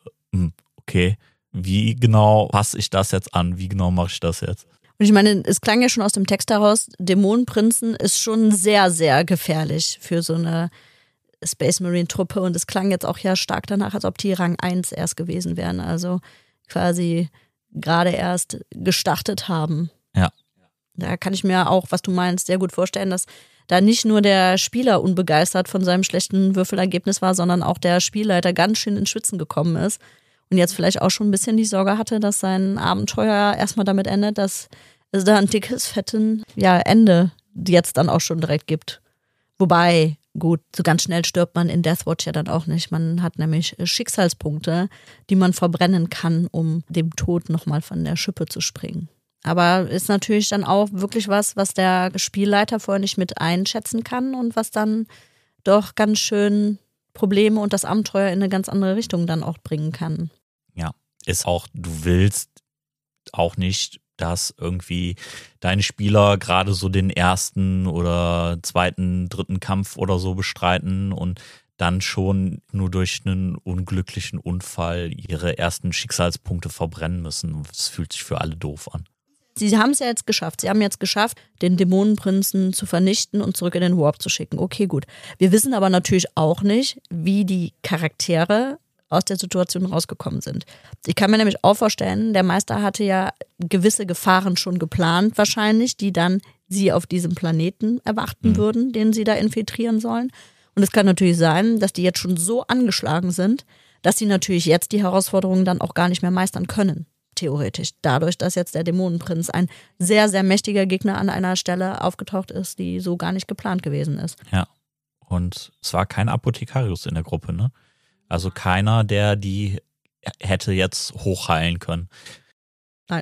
okay, wie genau passe ich das jetzt an? Wie genau mache ich das jetzt? Und ich meine, es klang ja schon aus dem Text heraus, Dämonenprinzen ist schon sehr, sehr gefährlich für so eine Space Marine Truppe und es klang jetzt auch ja stark danach, als ob die Rang 1 erst gewesen wären, also quasi gerade erst gestartet haben. Ja. Da kann ich mir auch, was du meinst, sehr gut vorstellen, dass da nicht nur der Spieler unbegeistert von seinem schlechten Würfelergebnis war, sondern auch der Spielleiter ganz schön ins Schwitzen gekommen ist und jetzt vielleicht auch schon ein bisschen die Sorge hatte, dass sein Abenteuer erstmal damit endet, dass es da ein dickes, fetten Ende jetzt dann auch schon direkt gibt. Wobei, gut, so ganz schnell stirbt man in Deathwatch ja dann auch nicht. Man hat nämlich Schicksalspunkte, die man verbrennen kann, um dem Tod nochmal von der Schippe zu springen. Aber ist natürlich dann auch wirklich was der Spielleiter vorher nicht mit einschätzen kann und was dann doch ganz schön Probleme und das Abenteuer in eine ganz andere Richtung dann auch bringen kann. Ja, ist auch, du willst auch nicht, dass irgendwie deine Spieler gerade so den ersten oder zweiten, dritten Kampf oder so bestreiten und dann schon nur durch einen unglücklichen Unfall ihre ersten Schicksalspunkte verbrennen müssen. Das fühlt sich für alle doof an. Sie haben es ja jetzt geschafft. Sie haben jetzt geschafft, den Dämonenprinzen zu vernichten und zurück in den Warp zu schicken. Okay, gut. Wir wissen aber natürlich auch nicht, wie die Charaktere aus der Situation rausgekommen sind. Ich kann mir nämlich auch vorstellen, der Meister hatte ja gewisse Gefahren schon geplant wahrscheinlich, die dann sie auf diesem Planeten erwarten würden, den sie da infiltrieren sollen. Und es kann natürlich sein, dass die jetzt schon so angeschlagen sind, dass sie natürlich jetzt die Herausforderungen dann auch gar nicht mehr meistern können, theoretisch. Dadurch, dass jetzt der Dämonenprinz ein sehr, sehr mächtiger Gegner an einer Stelle aufgetaucht ist, die so gar nicht geplant gewesen ist. Ja, und es war kein Apothekarius in der Gruppe, ne? Also keiner, der die hätte jetzt hochheilen können. Nein.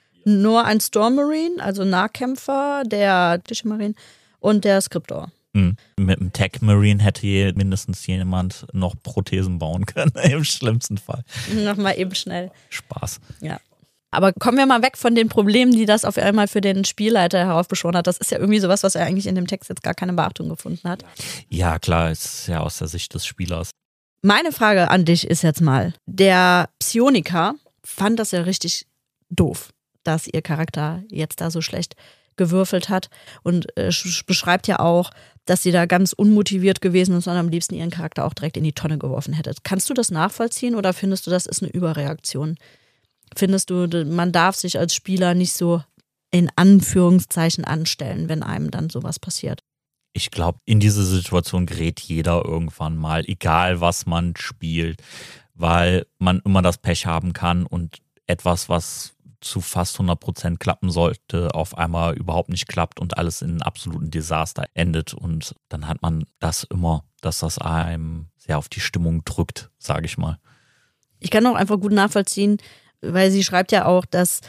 Nur ein Storm Marine, also Nahkämpfer, der Marine und der Skriptor. Mit dem Tech Marine hätte mindestens jemand noch Prothesen bauen können, im schlimmsten Fall. Nochmal eben schnell. Spaß. Ja. Aber kommen wir mal weg von den Problemen, die das auf einmal für den Spielleiter heraufbeschworen hat. Das ist ja irgendwie sowas, was er eigentlich in dem Text jetzt gar keine Beachtung gefunden hat. Ja, klar, es ist ja aus der Sicht des Spielers. Meine Frage an dich ist jetzt mal, der Psioniker fand das ja richtig doof, dass ihr Charakter jetzt da so schlecht gewürfelt hat und beschreibt ja auch, dass sie da ganz unmotiviert gewesen ist und am liebsten ihren Charakter auch direkt in die Tonne geworfen hätte. Kannst du das nachvollziehen oder findest du, das ist eine Überreaktion? Findest du, man darf sich als Spieler nicht so in Anführungszeichen anstellen, wenn einem dann sowas passiert? Ich glaube, in diese Situation gerät jeder irgendwann mal, egal was man spielt, weil man immer das Pech haben kann und etwas, was zu fast 100% klappen sollte, auf einmal überhaupt nicht klappt und alles in einem absoluten Desaster endet. Und dann hat man das immer, dass das einem sehr auf die Stimmung drückt, sage ich mal. Ich kann auch einfach gut nachvollziehen, weil sie schreibt ja auch, dass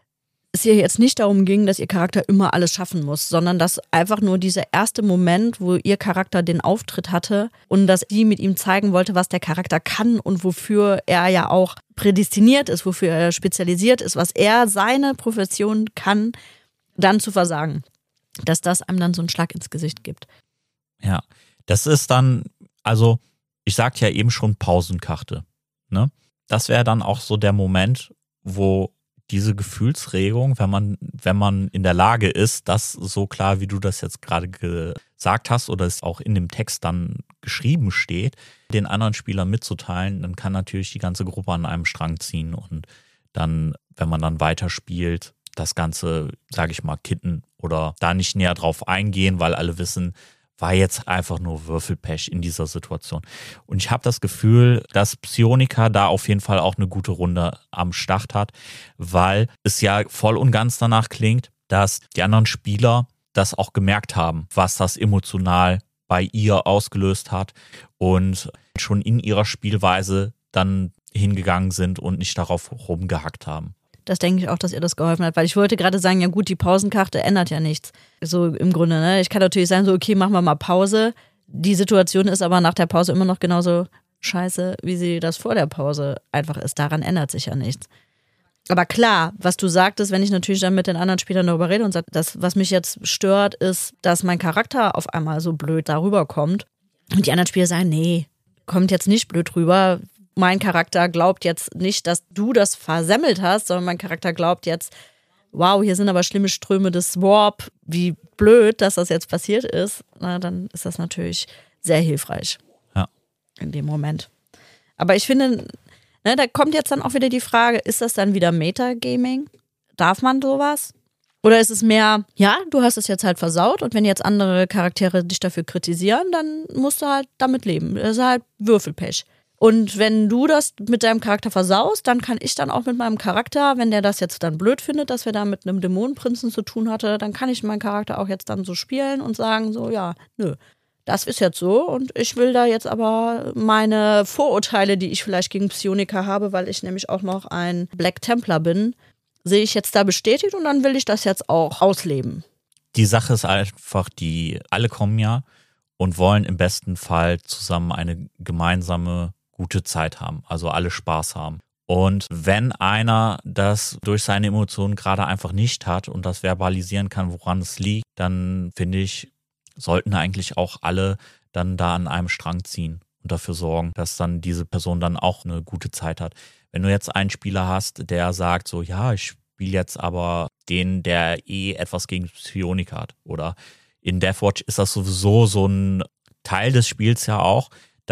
es ihr jetzt nicht darum ging, dass ihr Charakter immer alles schaffen muss, sondern dass einfach nur dieser erste Moment, wo ihr Charakter den Auftritt hatte und dass sie mit ihm zeigen wollte, was der Charakter kann und wofür er ja auch prädestiniert ist, wofür er spezialisiert ist, was er, seine Profession kann, dann zu versagen. Dass das einem dann so einen Schlag ins Gesicht gibt. Ja, das ist dann, also ich sagte ja eben schon Pausenkarte, ne? Das wäre dann auch so der Moment, wo diese Gefühlsregung, wenn man in der Lage ist, das so klar, wie du das jetzt gerade gesagt hast oder es auch in dem Text dann geschrieben steht, den anderen Spielern mitzuteilen, dann kann natürlich die ganze Gruppe an einem Strang ziehen und dann, wenn man dann weiterspielt, das Ganze, sage ich mal, kitten oder da nicht näher drauf eingehen, weil alle wissen, war jetzt einfach nur Würfelpech in dieser Situation. Und ich habe das Gefühl, dass Psionika da auf jeden Fall auch eine gute Runde am Start hat, weil es ja voll und ganz danach klingt, dass die anderen Spieler das auch gemerkt haben, was das emotional bei ihr ausgelöst hat und schon in ihrer Spielweise dann hingegangen sind und nicht darauf rumgehackt haben. Das denke ich auch, dass ihr das geholfen hat, weil ich wollte gerade sagen, ja gut, die Pausenkarte ändert ja nichts. So im Grunde, ne? Ich kann natürlich sagen, so okay, machen wir mal Pause. Die Situation ist aber nach der Pause immer noch genauso scheiße, wie sie das vor der Pause einfach ist. Daran ändert sich ja nichts. Aber klar, was du sagtest, wenn ich natürlich dann mit den anderen Spielern darüber rede und sage, das, was mich jetzt stört, ist, dass mein Charakter auf einmal so blöd darüber kommt. Und die anderen Spieler sagen, nee, kommt jetzt nicht blöd rüber. Mein Charakter glaubt jetzt nicht, dass du das versemmelt hast, sondern mein Charakter glaubt jetzt, wow, hier sind aber schlimme Ströme des Warp, wie blöd, dass das jetzt passiert ist. Na, dann ist das natürlich sehr hilfreich. Ja. In dem Moment. Aber ich finde, ne, da kommt jetzt dann auch wieder die Frage, ist das dann wieder Metagaming? Darf man sowas? Oder ist es mehr, ja, du hast es jetzt halt versaut und wenn jetzt andere Charaktere dich dafür kritisieren, dann musst du halt damit leben. Das ist halt Würfelpech. Und wenn du das mit deinem Charakter versaust, dann kann ich dann auch mit meinem Charakter, wenn der das jetzt dann blöd findet, dass wir da mit einem Dämonenprinzen zu tun hatte, dann kann ich meinen Charakter auch jetzt dann so spielen und sagen so, ja, nö, das ist jetzt so und ich will da jetzt aber meine Vorurteile, die ich vielleicht gegen Psionika habe, weil ich nämlich auch noch ein Black Templar bin, sehe ich jetzt da bestätigt und dann will ich das jetzt auch ausleben. Die Sache ist einfach, die alle kommen ja und wollen im besten Fall zusammen eine gemeinsame gute Zeit haben, also alle Spaß haben. Und wenn einer das durch seine Emotionen gerade einfach nicht hat und das verbalisieren kann, woran es liegt, dann finde ich, sollten eigentlich auch alle dann da an einem Strang ziehen und dafür sorgen, dass dann diese Person dann auch eine gute Zeit hat. Wenn du jetzt einen Spieler hast, der sagt so, ja, ich spiele jetzt aber den, der etwas gegen Psionika hat, oder in Deathwatch ist das sowieso so ein Teil des Spiels ja auch,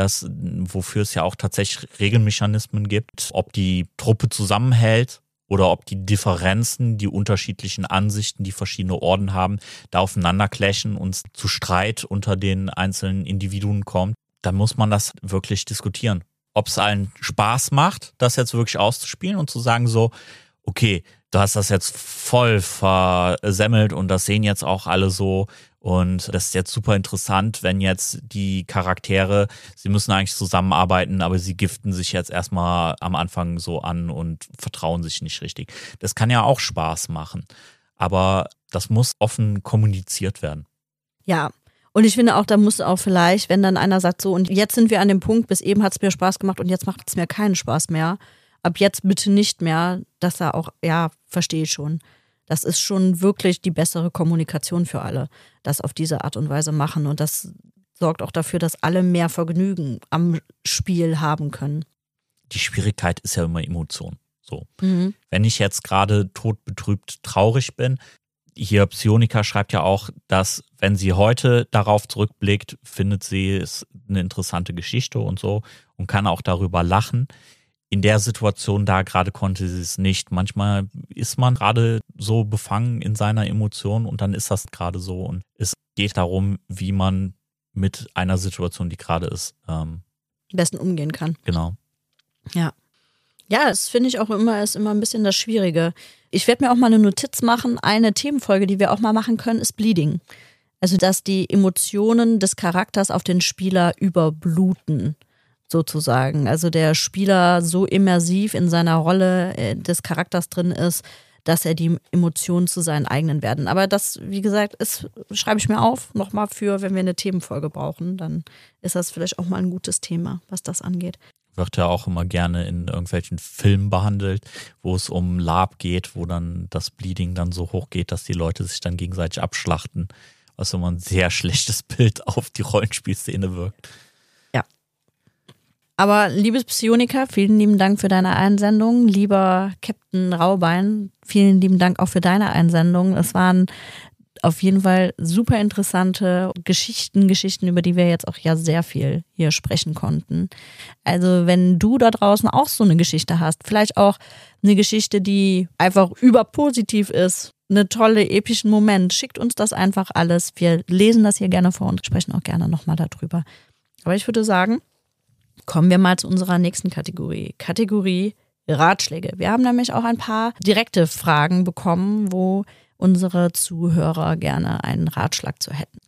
wofür es ja auch tatsächlich Regelmechanismen gibt, ob die Truppe zusammenhält oder ob die Differenzen, die unterschiedlichen Ansichten, die verschiedene Orden haben, da aufeinander clashen und zu Streit unter den einzelnen Individuen kommt, dann muss man das wirklich diskutieren. Ob es allen Spaß macht, das jetzt wirklich auszuspielen und zu sagen so, okay, du hast das jetzt voll versemmelt und das sehen jetzt auch alle so. Und das ist jetzt super interessant, wenn jetzt die Charaktere, sie müssen eigentlich zusammenarbeiten, aber sie giften sich jetzt erstmal am Anfang so an und vertrauen sich nicht richtig. Das kann ja auch Spaß machen, aber das muss offen kommuniziert werden. Ja, und ich finde auch, da muss auch vielleicht, wenn dann einer sagt so, und jetzt sind wir an dem Punkt, bis eben hat es mir Spaß gemacht und jetzt macht es mir keinen Spaß mehr, ab jetzt bitte nicht mehr, dass er auch, ja, verstehe ich schon. Das ist schon wirklich die bessere Kommunikation für alle, das auf diese Art und Weise machen. Und das sorgt auch dafür, dass alle mehr Vergnügen am Spiel haben können. Die Schwierigkeit ist ja immer Emotion. So. Wenn ich jetzt gerade todbetrübt traurig bin, hier Psionika schreibt ja auch, dass wenn sie heute darauf zurückblickt, findet sie es eine interessante Geschichte und so und kann auch darüber lachen. In der Situation da gerade konnte sie es nicht. Manchmal ist man gerade so befangen in seiner Emotion und dann ist das gerade so. Und es geht darum, wie man mit einer Situation, die gerade ist, am besten umgehen kann. Genau. Ja. Ja, das finde ich auch ist immer ein bisschen das Schwierige. Ich werde mir auch mal eine Notiz machen. Eine Themenfolge, die wir auch mal machen können, ist Bleeding. Also, dass die Emotionen des Charakters auf den Spieler überbluten, sozusagen. Also, der Spieler so immersiv in seiner Rolle des Charakters drin ist, dass er die Emotionen zu seinen eigenen werden. Aber das, wie gesagt, schreibe ich mir auf, nochmal für, wenn wir eine Themenfolge brauchen, dann ist das vielleicht auch mal ein gutes Thema, was das angeht. Wird ja auch immer gerne in irgendwelchen Filmen behandelt, wo es um Lab geht, wo dann das Bleeding dann so hoch geht, dass die Leute sich dann gegenseitig abschlachten, was immer ein sehr schlechtes Bild auf die Rollenspielszene wirkt. Ja. Aber liebes Psionika, vielen lieben Dank für deine Einsendung. Lieber Captain Raubein, vielen lieben Dank auch für deine Einsendung. Es waren auf jeden Fall super interessante Geschichten, über die wir jetzt auch ja sehr viel hier sprechen konnten. Also wenn du da draußen auch so eine Geschichte hast, vielleicht auch eine Geschichte, die einfach überpositiv ist, eine tolle, epischen Moment, schickt uns das einfach alles. Wir lesen das hier gerne vor und sprechen auch gerne nochmal darüber. Aber ich würde sagen, kommen wir mal zu unserer nächsten Kategorie. Kategorie Ratschläge. Wir haben nämlich auch ein paar direkte Fragen bekommen, wo unsere Zuhörer gerne einen Ratschlag zu hätten.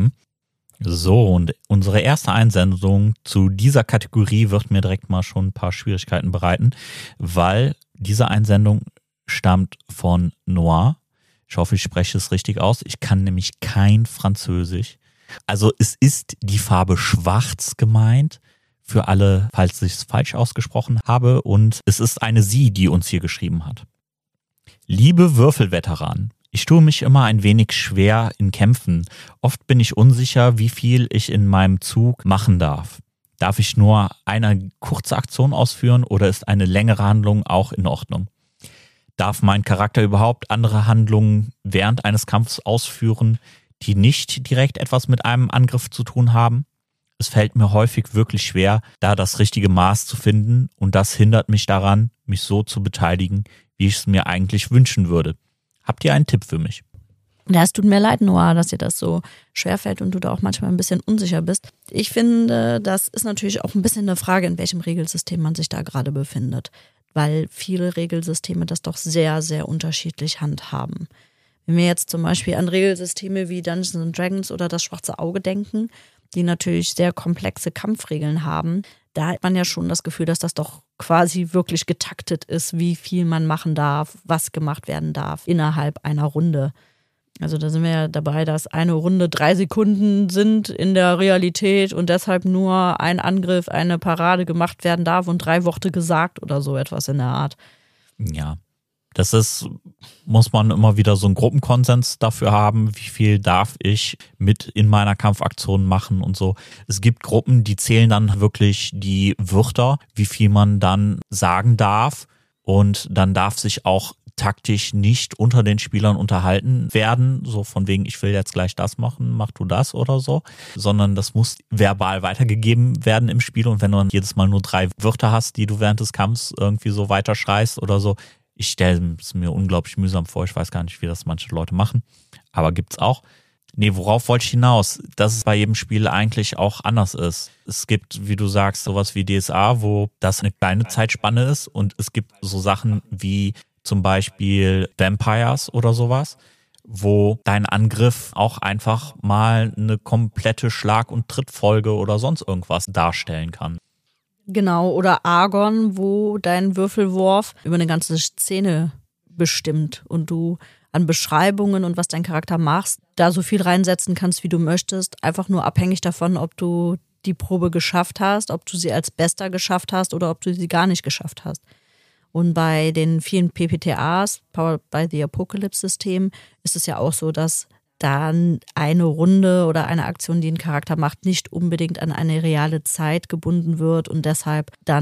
So, und unsere erste Einsendung zu dieser Kategorie wird mir direkt mal schon ein paar Schwierigkeiten bereiten, weil diese Einsendung stammt von Noir. Ich hoffe, ich spreche es richtig aus. Ich kann nämlich kein Französisch. Also es ist die Farbe Schwarz gemeint, für alle, falls ich es falsch ausgesprochen habe. Und es ist eine Sie, die uns hier geschrieben hat. Liebe Würfelveteranen, ich tue mich immer ein wenig schwer in Kämpfen. Oft bin ich unsicher, wie viel ich in meinem Zug machen darf. Darf ich nur eine kurze Aktion ausführen oder ist eine längere Handlung auch in Ordnung? Darf mein Charakter überhaupt andere Handlungen während eines Kampfes ausführen, die nicht direkt etwas mit einem Angriff zu tun haben? Es fällt mir häufig wirklich schwer, da das richtige Maß zu finden und das hindert mich daran, mich so zu beteiligen, wie ich es mir eigentlich wünschen würde. Habt ihr einen Tipp für mich? Ja, es tut mir leid, Noah, dass dir das so schwerfällt und du da auch manchmal ein bisschen unsicher bist. Ich finde, das ist natürlich auch ein bisschen eine Frage, in welchem Regelsystem man sich da gerade befindet, weil viele Regelsysteme das doch sehr, sehr unterschiedlich handhaben. Wenn wir jetzt zum Beispiel an Regelsysteme wie Dungeons & Dragons oder das Schwarze Auge denken, die natürlich sehr komplexe Kampfregeln haben, da hat man ja schon das Gefühl, dass das doch quasi wirklich getaktet ist, wie viel man machen darf, was gemacht werden darf innerhalb einer Runde. Also da sind wir ja dabei, dass eine Runde 3 Sekunden sind in der Realität und deshalb nur ein Angriff, eine Parade gemacht werden darf und 3 Worte gesagt oder so etwas in der Art. Ja, muss man immer wieder so einen Gruppenkonsens dafür haben, wie viel darf ich mit in meiner Kampfaktion machen und so. Es gibt Gruppen, die zählen dann wirklich die Wörter, wie viel man dann sagen darf und dann darf sich auch taktisch nicht unter den Spielern unterhalten werden, so von wegen, ich will jetzt gleich das machen, mach du das oder so, sondern das muss verbal weitergegeben werden im Spiel und wenn du dann jedes Mal nur 3 Wörter hast, die du während des Kampfs irgendwie so weiterschreist oder so, ich stelle es mir unglaublich mühsam vor, ich weiß gar nicht, wie das manche Leute machen, aber gibt's auch. Nee, worauf wollte ich hinaus? Dass es bei jedem Spiel eigentlich auch anders ist. Es gibt, wie du sagst, sowas wie DSA, wo das eine kleine Zeitspanne ist und es gibt so Sachen wie zum Beispiel Vampires oder sowas, wo dein Angriff auch einfach mal eine komplette Schlag- und Trittfolge oder sonst irgendwas darstellen kann. Genau, oder Argon, wo dein Würfelwurf über eine ganze Szene bestimmt und du an Beschreibungen und was dein Charakter machst, da so viel reinsetzen kannst, wie du möchtest, einfach nur abhängig davon, ob du die Probe geschafft hast, ob du sie als Bester geschafft hast oder ob du sie gar nicht geschafft hast. Und bei den vielen PPTAs, Powered by the Apocalypse-System, ist es ja auch so, dass dann eine Runde oder eine Aktion, die ein Charakter macht, nicht unbedingt an eine reale Zeit gebunden wird und deshalb dann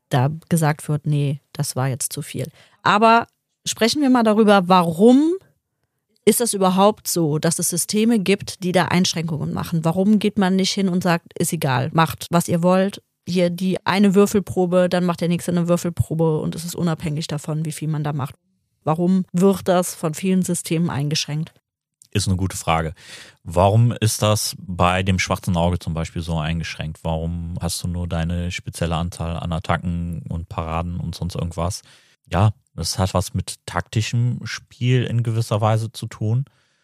da gesagt wird, nee, das war jetzt zu viel. Aber sprechen wir mal darüber, warum ist das überhaupt so, dass es Systeme gibt, die da Einschränkungen machen? Warum geht man nicht hin und sagt, ist egal, macht, was ihr wollt, hier die eine Würfelprobe, dann macht der nächste eine Würfelprobe und es ist unabhängig davon, wie viel man da macht. Warum wird das von vielen Systemen eingeschränkt? Ist eine gute Frage. Warum ist das bei dem schwarzen Auge zum Beispiel so eingeschränkt? Warum hast du nur deine spezielle Anzahl an Attacken und Paraden und sonst irgendwas? Ja, das hat was mit taktischem Spiel in gewisser Weise zu tun.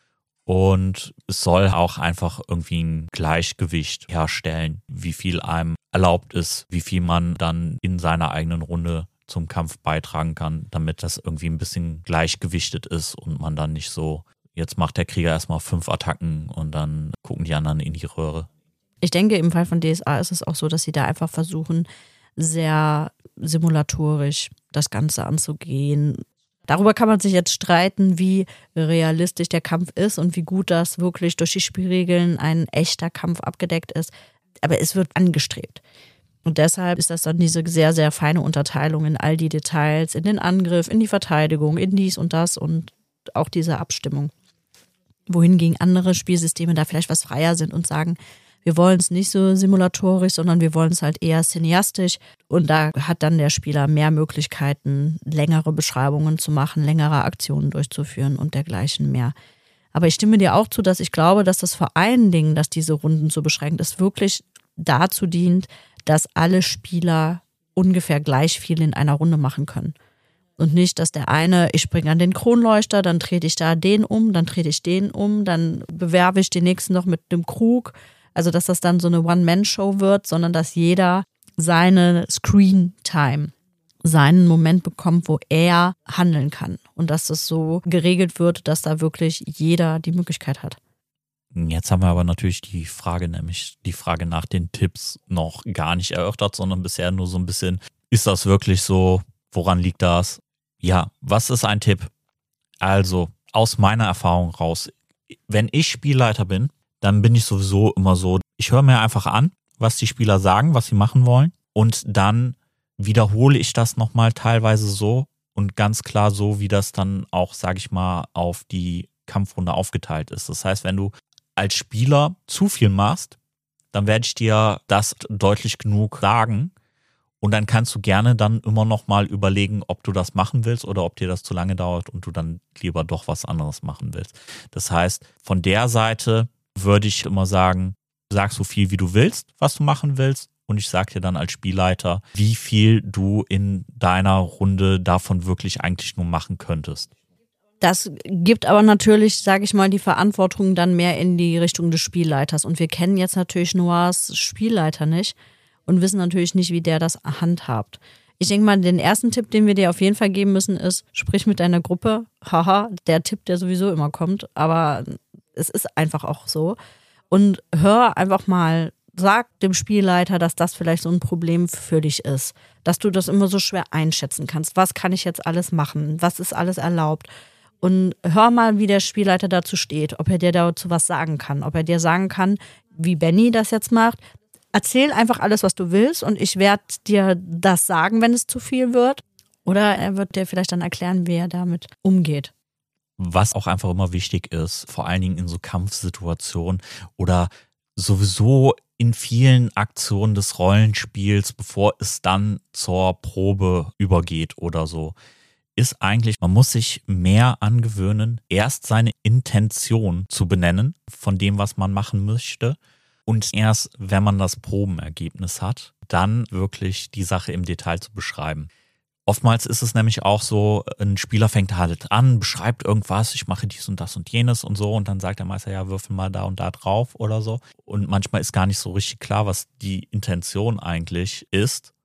Und es soll auch einfach irgendwie ein Gleichgewicht herstellen, wie viel einem erlaubt ist, wie viel man dann in seiner eigenen Runde zum Kampf beitragen kann, damit das irgendwie ein bisschen gleichgewichtet ist und man dann nicht so, jetzt macht der Krieger erstmal 5 Attacken und dann gucken die anderen in die Röhre. Ich denke, im Fall von DSA ist es auch so, dass sie da einfach versuchen, sehr simulatorisch das Ganze anzugehen. Darüber kann man sich jetzt streiten, wie realistisch der Kampf ist und wie gut das wirklich durch die Spielregeln ein echter Kampf abgedeckt ist. Aber es wird angestrebt. Und deshalb ist das dann diese sehr, sehr feine Unterteilung in all die Details, in den Angriff, in die Verteidigung, in dies und das und auch diese Abstimmung. Wohingegen andere Spielsysteme da vielleicht was freier sind und sagen, wir wollen es nicht so simulatorisch, sondern wir wollen es halt eher cineastisch. Und da hat dann der Spieler mehr Möglichkeiten, längere Beschreibungen zu machen, längere Aktionen durchzuführen und dergleichen mehr. Aber ich stimme dir auch zu, dass ich glaube, dass das vor allen Dingen, dass diese Runden so beschränkt ist, wirklich dazu dient, dass alle Spieler ungefähr gleich viel in einer Runde machen können. Und nicht, dass der eine, ich springe an den Kronleuchter, dann trete ich da den um, dann trete ich den um, dann bewerbe ich den nächsten noch mit dem Krug. Also, dass das dann so eine One-Man-Show wird, sondern dass jeder seine Screen-Time, seinen Moment bekommt, wo er handeln kann. Und dass das so geregelt wird, dass da wirklich jeder die Möglichkeit hat. Jetzt haben wir aber natürlich die Frage nach den Tipps noch gar nicht erörtert, sondern bisher nur so ein bisschen, ist das wirklich so? Woran liegt das? Ja, was ist ein Tipp? Also, aus meiner Erfahrung raus, wenn ich Spielleiter bin, dann bin ich sowieso immer so, ich höre mir einfach an, was die Spieler sagen, was sie machen wollen und dann wiederhole ich das nochmal teilweise so und ganz klar so, wie das dann auch, sage ich mal, auf die Kampfrunde aufgeteilt ist. Das heißt, wenn du als Spieler zu viel machst, dann werde ich dir das deutlich genug sagen und dann kannst du gerne dann immer noch mal überlegen, ob du das machen willst oder ob dir das zu lange dauert und du dann lieber doch was anderes machen willst. Das heißt, von der Seite würde ich immer sagen, sag so viel, wie du willst, was du machen willst und ich sag dir dann als Spielleiter, wie viel du in deiner Runde davon wirklich eigentlich nur machen könntest. Das gibt aber natürlich, sage ich mal, die Verantwortung dann mehr in die Richtung des Spielleiters. Und wir kennen jetzt natürlich Noirs Spielleiter nicht und wissen natürlich nicht, wie der das handhabt. Ich denke mal, den ersten Tipp, den wir dir auf jeden Fall geben müssen, ist, sprich mit deiner Gruppe. Haha, der Tipp, der sowieso immer kommt, aber es ist einfach auch so. Und hör einfach mal, sag dem Spielleiter, dass das vielleicht so ein Problem für dich ist. Dass du das immer so schwer einschätzen kannst. Was kann ich jetzt alles machen? Was ist alles erlaubt? Und hör mal, wie der Spielleiter dazu steht, ob er dir dazu was sagen kann, ob er dir sagen kann, wie Benny das jetzt macht. Erzähl einfach alles, was du willst und ich werde dir das sagen, wenn es zu viel wird. Oder er wird dir vielleicht dann erklären, wie er damit umgeht. Was auch einfach immer wichtig ist, vor allen Dingen in so Kampfsituationen oder sowieso in vielen Aktionen des Rollenspiels, bevor es dann zur Probe übergeht oder so, ist eigentlich, man muss sich mehr angewöhnen, erst seine Intention zu benennen von dem, was man machen möchte. Und erst, wenn man das Probenergebnis hat, dann wirklich die Sache im Detail zu beschreiben. Oftmals ist es nämlich auch so, ein Spieler fängt halt an, beschreibt irgendwas, ich mache dies und das und jenes und so und dann sagt der Meister, ja, würfel mal da und da drauf oder so. Und manchmal ist gar nicht so richtig klar, was die Intention eigentlich ist.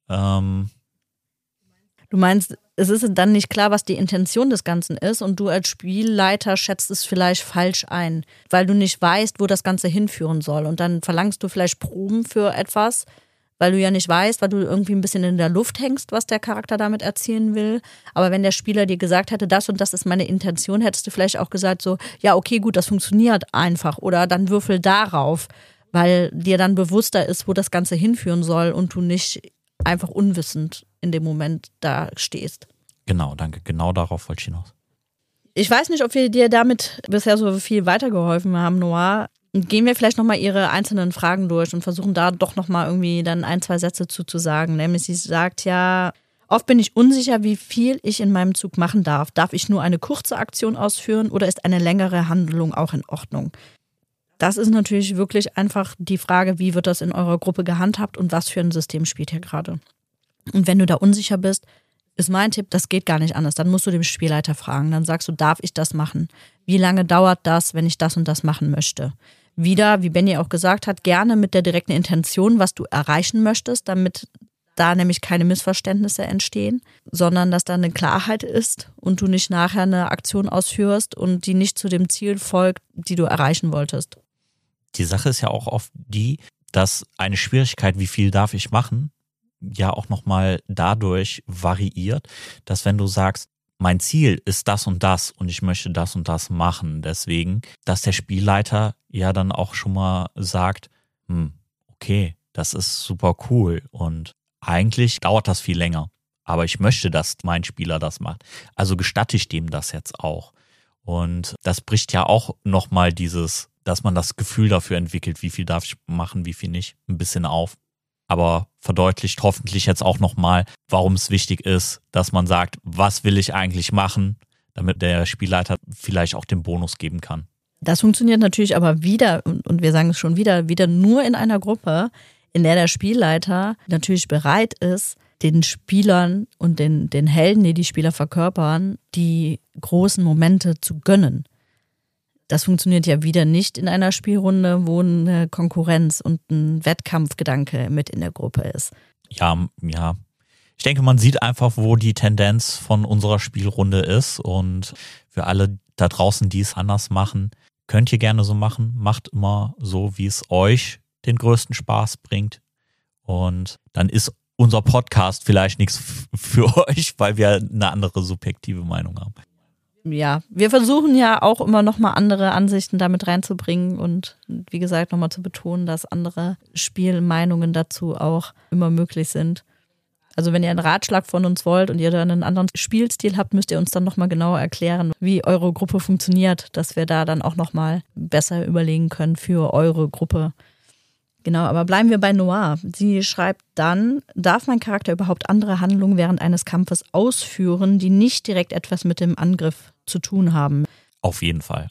Du meinst, es ist dann nicht klar, was die Intention des Ganzen ist und du als Spielleiter schätzt es vielleicht falsch ein, weil du nicht weißt, wo das Ganze hinführen soll. Und dann verlangst du vielleicht Proben für etwas, weil du ja nicht weißt, weil du irgendwie ein bisschen in der Luft hängst, was der Charakter damit erzielen will. Aber wenn der Spieler dir gesagt hätte, das und das ist meine Intention, hättest du vielleicht auch gesagt so, ja okay, gut, das funktioniert einfach oder dann würfel darauf, weil dir dann bewusster ist, wo das Ganze hinführen soll und du nicht einfach unwissend in dem Moment da stehst. Genau, danke. Genau darauf wollte ich hinaus. Ich weiß nicht, ob wir dir damit bisher so viel weitergeholfen haben, Noah. Gehen wir vielleicht nochmal ihre einzelnen Fragen durch und versuchen da doch nochmal irgendwie dann 1, 2 Sätze zu sagen. Nämlich sie sagt ja, oft bin ich unsicher, wie viel ich in meinem Zug machen darf. Darf ich nur eine kurze Aktion ausführen oder ist eine längere Handlung auch in Ordnung? Das ist natürlich wirklich einfach die Frage, wie wird das in eurer Gruppe gehandhabt und was für ein System spielt hier gerade. Und wenn du da unsicher bist, ist mein Tipp, das geht gar nicht anders. Dann musst du dem Spielleiter fragen. Dann sagst du, darf ich das machen? Wie lange dauert das, wenn ich das und das machen möchte? Wieder, wie Benni auch gesagt hat, gerne mit der direkten Intention, was du erreichen möchtest, damit da nämlich keine Missverständnisse entstehen, sondern dass da eine Klarheit ist und du nicht nachher eine Aktion ausführst und die nicht zu dem Ziel folgt, die du erreichen wolltest. Die Sache ist ja auch oft die, dass eine Schwierigkeit, wie viel darf ich machen, ja auch nochmal dadurch variiert, dass wenn du sagst, mein Ziel ist das und ich möchte das und das machen, deswegen, dass der Spielleiter ja dann auch schon mal sagt, okay, das ist super cool und eigentlich dauert das viel länger, aber ich möchte, dass mein Spieler das macht. Also gestatte ich dem das jetzt auch. Und das bricht ja auch nochmal dieses, dass man das Gefühl dafür entwickelt, wie viel darf ich machen, wie viel nicht, ein bisschen auf. Aber verdeutlicht hoffentlich jetzt auch nochmal, warum es wichtig ist, dass man sagt, was will ich eigentlich machen, damit der Spielleiter vielleicht auch den Bonus geben kann. Das funktioniert natürlich aber wieder, und wir sagen es schon wieder nur in einer Gruppe, in der der Spielleiter natürlich bereit ist, den Spielern und den Helden, die die Spieler verkörpern, die großen Momente zu gönnen. Das funktioniert ja wieder nicht in einer Spielrunde, wo eine Konkurrenz und ein Wettkampfgedanke mit in der Gruppe ist. Ja. Ich denke, man sieht einfach, wo die Tendenz von unserer Spielrunde ist. Und für alle da draußen, die es anders machen, könnt ihr gerne so machen. Macht immer so, wie es euch den größten Spaß bringt. Und dann ist unser Podcast vielleicht nichts für euch, weil wir eine andere subjektive Meinung haben. Ja, wir versuchen ja auch immer nochmal andere Ansichten damit reinzubringen und wie gesagt nochmal zu betonen, dass andere Spielmeinungen dazu auch immer möglich sind. Also wenn ihr einen Ratschlag von uns wollt und ihr dann einen anderen Spielstil habt, müsst ihr uns dann nochmal genauer erklären, wie eure Gruppe funktioniert, dass wir da dann auch nochmal besser überlegen können für eure Gruppe. Genau, aber bleiben wir bei Noir. Sie schreibt dann, darf mein Charakter überhaupt andere Handlungen während eines Kampfes ausführen, die nicht direkt etwas mit dem Angriff zu tun haben? Auf jeden Fall.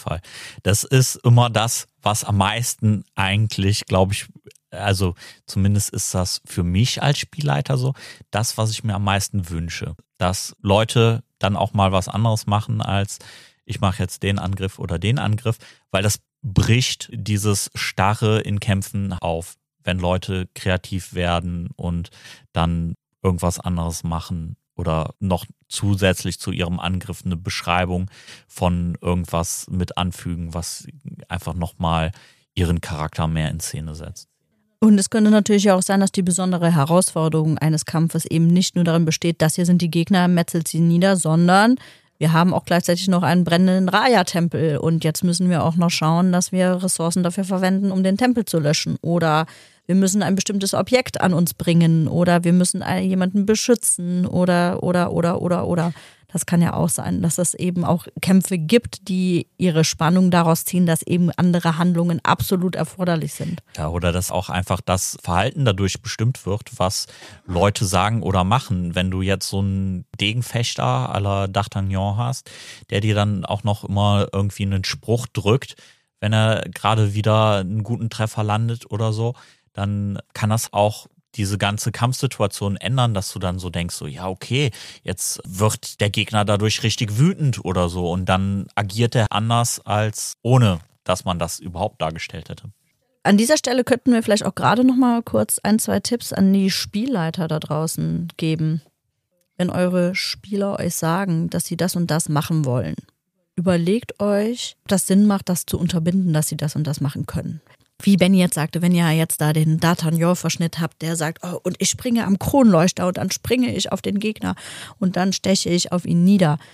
Das ist immer das, was am meisten eigentlich, glaube ich, also zumindest ist das für mich als Spielleiter so, das, was ich mir am meisten wünsche. Dass Leute dann auch mal was anderes machen, als ich mache jetzt den Angriff oder den Angriff, weil das bricht dieses Starre in Kämpfen auf, wenn Leute kreativ werden und dann irgendwas anderes machen oder noch zusätzlich zu ihrem Angriff eine Beschreibung von irgendwas mit anfügen, was einfach nochmal ihren Charakter mehr in Szene setzt. Und es könnte natürlich auch sein, dass die besondere Herausforderung eines Kampfes eben nicht nur darin besteht, das hier sind die Gegner, metzelt sie nieder, sondern wir haben auch gleichzeitig noch einen brennenden Raya-Tempel und jetzt müssen wir auch noch schauen, dass wir Ressourcen dafür verwenden, um den Tempel zu löschen. Oder wir müssen ein bestimmtes Objekt an uns bringen oder wir müssen jemanden beschützen oder. Das kann ja auch sein, dass es eben auch Kämpfe gibt, die ihre Spannung daraus ziehen, dass eben andere Handlungen absolut erforderlich sind. Ja, oder dass auch einfach das Verhalten dadurch bestimmt wird, was Leute sagen oder machen. Wenn du jetzt so einen Degenfechter à la D'Artagnan hast, der dir dann auch noch immer irgendwie einen Spruch drückt, wenn er gerade wieder einen guten Treffer landet oder so, dann kann das auch diese ganze Kampfsituation ändern, dass du dann so denkst, so ja okay, jetzt wird der Gegner dadurch richtig wütend oder so und dann agiert er anders, als ohne, dass man das überhaupt dargestellt hätte. An dieser Stelle könnten wir vielleicht auch gerade noch mal kurz 1, 2 Tipps an die Spielleiter da draußen geben. Wenn eure Spieler euch sagen, dass sie das und das machen wollen, überlegt euch, ob das Sinn macht, das zu unterbinden, dass sie das und das machen können. Wie Benni jetzt sagte, wenn ihr jetzt da den D'Artagnan-Verschnitt habt, der sagt, oh, und ich springe am Kronleuchter und dann springe ich auf den Gegner und dann steche ich auf ihn nieder.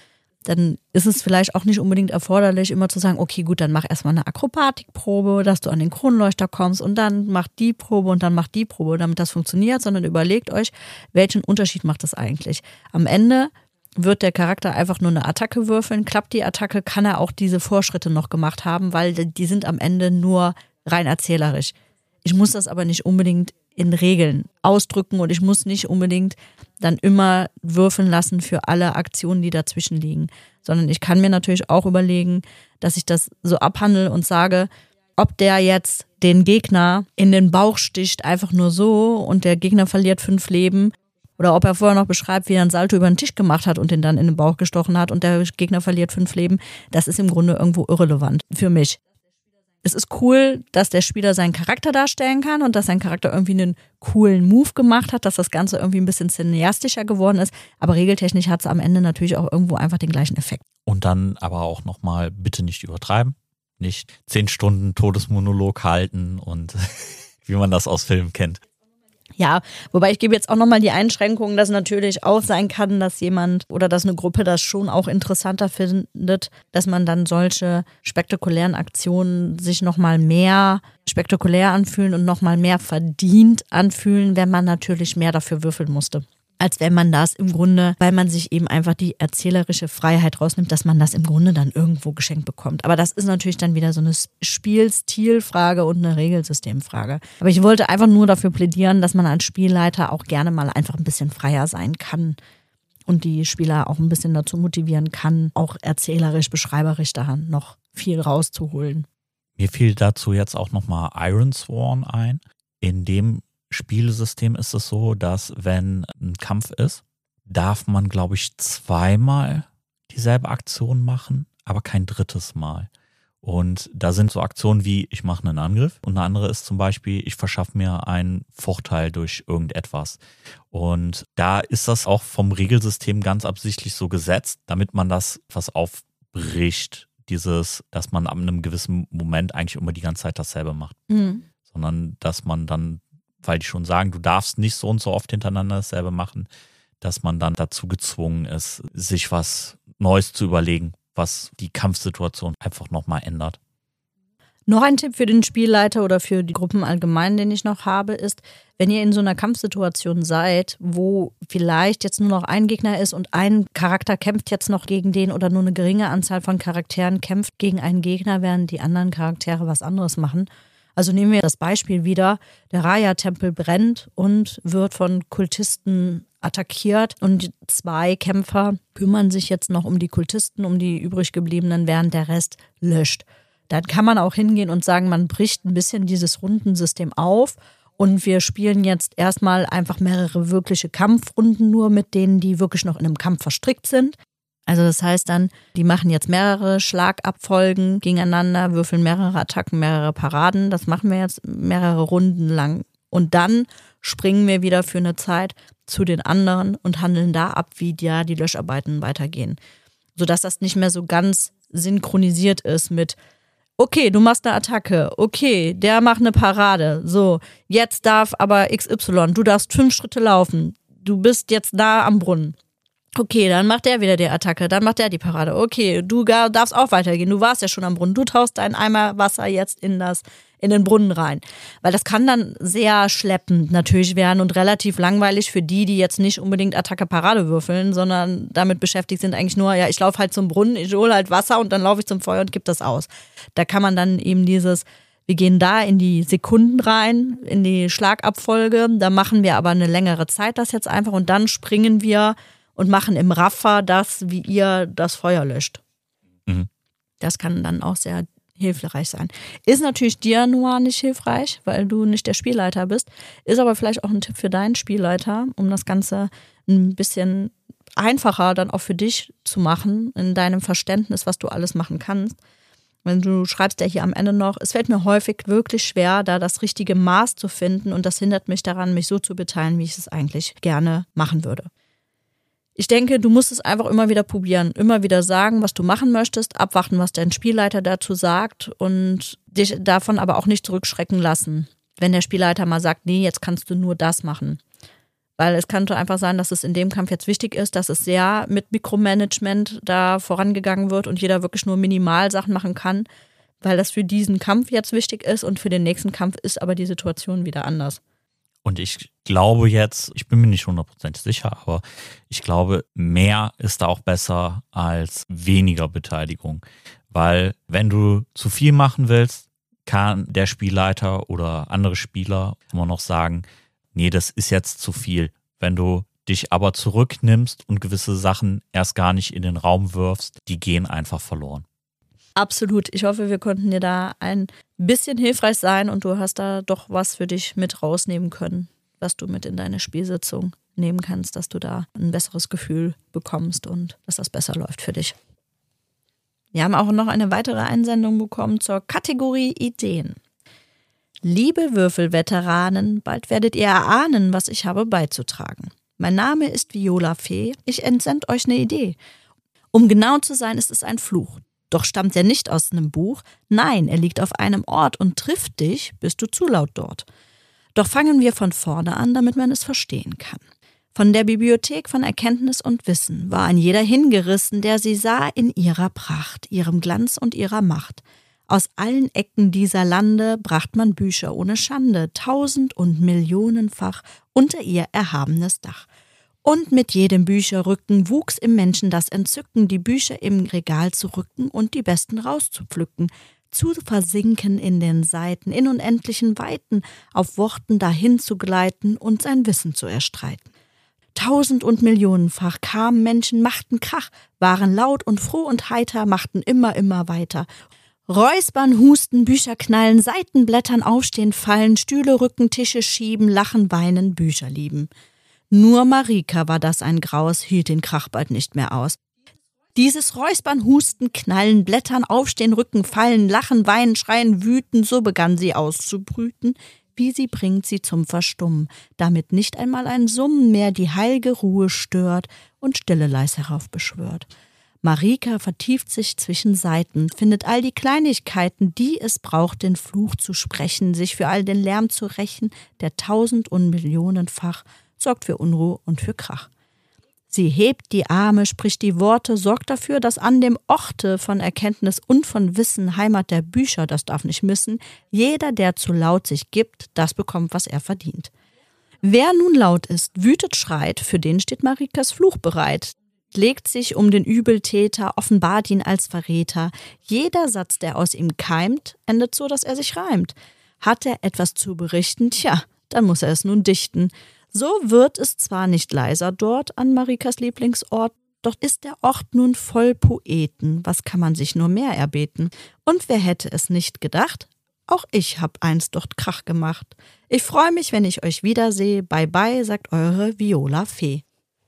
dann ist es vielleicht auch nicht unbedingt erforderlich, immer zu sagen, okay, gut, dann mach erstmal eine Akrobatikprobe, dass du an den Kronleuchter kommst und dann mach die Probe und dann mach die Probe, damit das funktioniert, sondern überlegt euch, welchen Unterschied macht das eigentlich. Am Ende wird der Charakter einfach nur eine Attacke würfeln, klappt die Attacke, kann er auch diese Vorschritte noch gemacht haben, weil die sind am Ende nur rein erzählerisch. Ich muss das aber nicht unbedingt in Regeln ausdrücken und ich muss nicht unbedingt dann immer würfeln lassen für alle Aktionen, die dazwischen liegen, sondern ich kann mir natürlich auch überlegen, dass ich das so abhandle und sage, ob der jetzt den Gegner in den Bauch sticht, einfach nur so und der Gegner verliert 5 Leben oder ob er vorher noch beschreibt, wie er einen Salto über den Tisch gemacht hat und den dann in den Bauch gestochen hat und der Gegner verliert 5 Leben, das ist im Grunde irgendwo irrelevant für mich. Es ist cool, dass der Spieler seinen Charakter darstellen kann und dass sein Charakter irgendwie einen coolen Move gemacht hat, dass das Ganze irgendwie ein bisschen cineastischer geworden ist. Aber regeltechnisch hat es am Ende natürlich auch irgendwo einfach den gleichen Effekt. Und dann aber auch nochmal bitte nicht übertreiben. Nicht 10 Stunden Todesmonolog halten und wie man das aus Filmen kennt. Ja, wobei ich gebe jetzt auch nochmal die Einschränkung, dass natürlich auch sein kann, dass jemand oder dass eine Gruppe das schon auch interessanter findet, dass man dann solche spektakulären Aktionen sich nochmal mehr spektakulär anfühlen und nochmal mehr verdient anfühlen, wenn man natürlich mehr dafür würfeln musste. Als wenn man das im Grunde, weil man sich eben einfach die erzählerische Freiheit rausnimmt, dass man das im Grunde dann irgendwo geschenkt bekommt. Aber das ist natürlich dann wieder so eine Spielstilfrage und eine Regelsystemfrage. Aber ich wollte einfach nur dafür plädieren, dass man als Spielleiter auch gerne mal einfach ein bisschen freier sein kann und die Spieler auch ein bisschen dazu motivieren kann, auch erzählerisch, beschreiberisch da noch viel rauszuholen. Mir fiel dazu jetzt auch nochmal Ironsworn ein. In dem Spielsystem ist es so, dass wenn ein Kampf ist, darf man, glaube ich, 2-mal dieselbe Aktion machen, aber kein 3. Mal. Und da sind so Aktionen wie, ich mache einen Angriff und eine andere ist zum Beispiel, ich verschaffe mir einen Vorteil durch irgendetwas. Und da ist das auch vom Regelsystem ganz absichtlich so gesetzt, damit man das was aufbricht, dass man ab einem gewissen Moment eigentlich immer die ganze Zeit dasselbe macht. Sondern dass man dann, weil die schon sagen, du darfst nicht so und so oft hintereinander dasselbe machen, dass man dann dazu gezwungen ist, sich was Neues zu überlegen, was die Kampfsituation einfach nochmal ändert. Noch ein Tipp für den Spielleiter oder für die Gruppen allgemein, den ich noch habe, ist, wenn ihr in so einer Kampfsituation seid, wo vielleicht jetzt nur noch ein Gegner ist und ein Charakter kämpft jetzt noch gegen den oder nur eine geringe Anzahl von Charakteren kämpft gegen einen Gegner, während die anderen Charaktere was anderes machen. Also nehmen wir das Beispiel wieder, der Raya-Tempel brennt und wird von Kultisten attackiert und 2 Kämpfer kümmern sich jetzt noch um die Kultisten, um die übrig gebliebenen, während der Rest löscht. Dann kann man auch hingehen und sagen, man bricht ein bisschen dieses Rundensystem auf und wir spielen jetzt erstmal einfach mehrere wirkliche Kampfrunden nur mit denen, die wirklich noch in einem Kampf verstrickt sind. Also das heißt dann, die machen jetzt mehrere Schlagabfolgen gegeneinander, würfeln mehrere Attacken, mehrere Paraden. Das machen wir jetzt mehrere Runden lang. Und dann springen wir wieder für eine Zeit zu den anderen und handeln da ab, wie die Löscharbeiten weitergehen. Sodass das nicht mehr so ganz synchronisiert ist mit, okay, du machst eine Attacke, okay, der macht eine Parade, so, jetzt darf aber XY, du darfst 5 Schritte laufen, du bist jetzt da am Brunnen. Okay, dann macht der wieder die Attacke, dann macht der die Parade. Okay, du darfst auch weitergehen, du warst ja schon am Brunnen. Du tauchst deinen Eimer Wasser jetzt in den Brunnen rein. Weil das kann dann sehr schleppend natürlich werden und relativ langweilig für die jetzt nicht unbedingt Attacke-Parade würfeln, sondern damit beschäftigt sind eigentlich nur, ja, ich laufe halt zum Brunnen, ich hole halt Wasser und dann laufe ich zum Feuer und gebe das aus. Da kann man dann eben wir gehen da in die Sekunden rein, in die Schlagabfolge, da machen wir aber eine längere Zeit das jetzt einfach und dann springen wir und machen im Raffer das, wie ihr das Feuer löscht. Mhm. Das kann dann auch sehr hilfreich sein. Ist natürlich dir, Noah, nicht hilfreich, weil du nicht der Spielleiter bist. Ist aber vielleicht auch ein Tipp für deinen Spielleiter, um das Ganze ein bisschen einfacher dann auch für dich zu machen, in deinem Verständnis, was du alles machen kannst. Wenn du schreibst ja hier am Ende noch, es fällt mir häufig wirklich schwer, da das richtige Maß zu finden und das hindert mich daran, mich so zu beteiligen, wie ich es eigentlich gerne machen würde. Ich denke, du musst es einfach immer wieder probieren, immer wieder sagen, was du machen möchtest, abwarten, was dein Spielleiter dazu sagt und dich davon aber auch nicht zurückschrecken lassen, wenn der Spielleiter mal sagt, nee, jetzt kannst du nur das machen. Weil es könnte einfach sein, dass es in dem Kampf jetzt wichtig ist, dass es sehr mit Mikromanagement da vorangegangen wird und jeder wirklich nur Minimalsachen machen kann, weil das für diesen Kampf jetzt wichtig ist und für den nächsten Kampf ist aber die Situation wieder anders. Und ich glaube jetzt, ich bin mir nicht 100% sicher, aber ich glaube, mehr ist da auch besser als weniger Beteiligung. Weil wenn du zu viel machen willst, kann der Spielleiter oder andere Spieler immer noch sagen, nee, das ist jetzt zu viel. Wenn du dich aber zurücknimmst und gewisse Sachen erst gar nicht in den Raum wirfst, die gehen einfach verloren. Absolut. Ich hoffe, wir konnten dir da ein bisschen hilfreich sein und du hast da doch was für dich mit rausnehmen können, was du mit in deine Spielsitzung nehmen kannst, dass du da ein besseres Gefühl bekommst und dass das besser läuft für dich. Wir haben auch noch eine weitere Einsendung bekommen zur Kategorie Ideen. Liebe Würfelveteranen, bald werdet ihr erahnen, was ich habe beizutragen. Mein Name ist Viola Fee, ich entsende euch eine Idee. Um genau zu sein, ist es ein Fluch. Doch stammt er nicht aus einem Buch, nein, er liegt auf einem Ort und trifft dich, bist du zu laut dort. Doch fangen wir von vorne an, damit man es verstehen kann. Von der Bibliothek von Erkenntnis und Wissen war ein jeder hingerissen, der sie sah in ihrer Pracht, ihrem Glanz und ihrer Macht. Aus allen Ecken dieser Lande bracht man Bücher ohne Schande, 1000 und millionenfach unter ihr erhabenes Dach. Und mit jedem Bücherrücken wuchs im Menschen das Entzücken, die Bücher im Regal zu rücken und die besten rauszupflücken, zu versinken in den Seiten, in unendlichen Weiten, auf Worten dahin zu gleiten und sein Wissen zu erstreiten. 1000 und millionenfach kamen Menschen, machten Krach, waren laut und froh und heiter, machten immer weiter. Räuspern, husten, Bücher knallen, Seitenblättern aufstehen, fallen, Stühle rücken, Tische schieben, lachen, weinen, Bücher lieben. Nur Marika war das ein Graus, hielt den Krach bald nicht mehr aus. Dieses Räuspern, Husten, Knallen, Blättern, Aufstehen, Rücken, Fallen, Lachen, Weinen, Schreien, Wüten, so begann sie auszubrüten, wie sie bringt sie zum Verstummen, damit nicht einmal ein Summen mehr die heilge Ruhe stört und Stille leis heraufbeschwört. Marika vertieft sich zwischen Seiten, findet all die Kleinigkeiten, die es braucht, den Fluch zu sprechen, sich für all den Lärm zu rächen, der 1000 und millionenfach sorgt für Unruhe und für Krach. Sie hebt die Arme, spricht die Worte, sorgt dafür, dass an dem Orte von Erkenntnis und von Wissen, Heimat der Bücher, das darf nicht missen, jeder, der zu laut sich gibt, das bekommt, was er verdient. Wer nun laut ist, wütet, schreit, für den steht Marikas Fluch bereit, legt sich um den Übeltäter, offenbart ihn als Verräter. Jeder Satz, der aus ihm keimt, endet so, dass er sich reimt. Hat er etwas zu berichten, tja, dann muss er es nun dichten. So wird es zwar nicht leiser dort an Marikas Lieblingsort, doch ist der Ort nun voll Poeten, was kann man sich nur mehr erbeten? Und wer hätte es nicht gedacht? Auch ich hab einst dort Krach gemacht. Ich freue mich, wenn ich euch wiedersehe. Bye bye, sagt eure Viola Fee.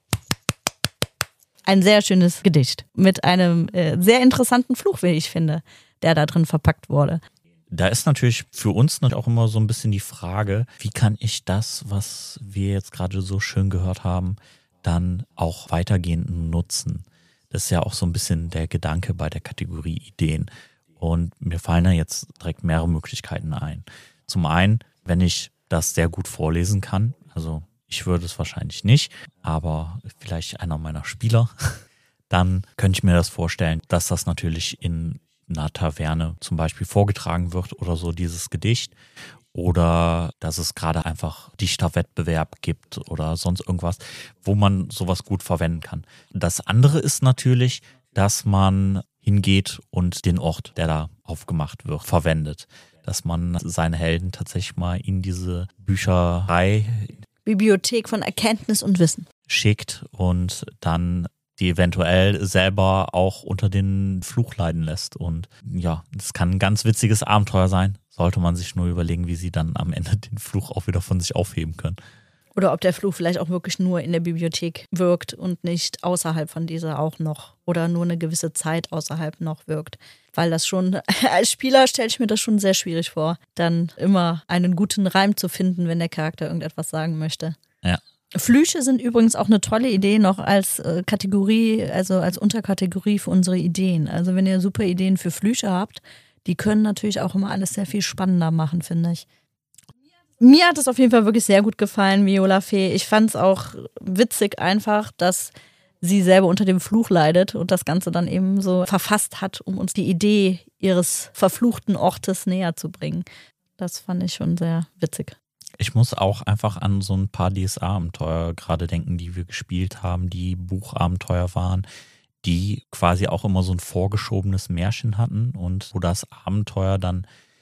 Ein sehr schönes Gedicht mit einem sehr interessanten Fluch, wie ich finde, der da drin verpackt wurde. Da ist natürlich für uns auch immer so ein bisschen die Frage, wie kann ich das, was wir jetzt gerade so schön gehört haben, dann auch weitergehend nutzen? Das ist ja auch so ein bisschen der Gedanke bei der Kategorie Ideen. Und mir fallen da jetzt direkt mehrere Möglichkeiten ein. Zum einen, wenn ich das sehr gut vorlesen kann, also ich würde es wahrscheinlich nicht, aber vielleicht einer meiner Spieler, dann könnte ich mir das vorstellen, dass das natürlich in einer Taverne zum Beispiel vorgetragen wird oder so, dieses Gedicht. Oder dass es gerade einfach Dichterwettbewerb gibt oder sonst irgendwas, wo man sowas gut verwenden kann. Das andere ist natürlich, dass man hingeht und den Ort, der da aufgemacht wird, verwendet. Dass man seine Helden tatsächlich mal in diese Bücherei, Bibliothek von Erkenntnis und Wissen, schickt und dann die eventuell selber auch unter den Fluch leiden lässt. Und ja, das kann ein ganz witziges Abenteuer sein. Sollte man sich nur überlegen, wie sie dann am Ende den Fluch auch wieder von sich aufheben können. Oder ob der Fluch vielleicht auch wirklich nur in der Bibliothek wirkt und nicht außerhalb von dieser auch noch. Oder nur eine gewisse Zeit außerhalb noch wirkt. Weil das schon, als Spieler stelle ich mir das schon sehr schwierig vor, dann immer einen guten Reim zu finden, wenn der Charakter irgendetwas sagen möchte. Ja. Flüche sind übrigens auch eine tolle Idee noch als Kategorie, also als Unterkategorie für unsere Ideen. Also wenn ihr super Ideen für Flüche habt, die können natürlich auch immer alles sehr viel spannender machen, finde ich. Mir hat es auf jeden Fall wirklich sehr gut gefallen, Viola Fee. Ich fand es auch witzig einfach, dass sie selber unter dem Fluch leidet und das Ganze dann eben so verfasst hat, um uns die Idee ihres verfluchten Ortes näher zu bringen. Das fand ich schon sehr witzig. Ich muss auch einfach an so ein paar DSA-Abenteuer gerade denken, die wir gespielt haben, die Buchabenteuer waren, die quasi auch immer so ein vorgeschobenes Märchen hatten und wo das Abenteuer dann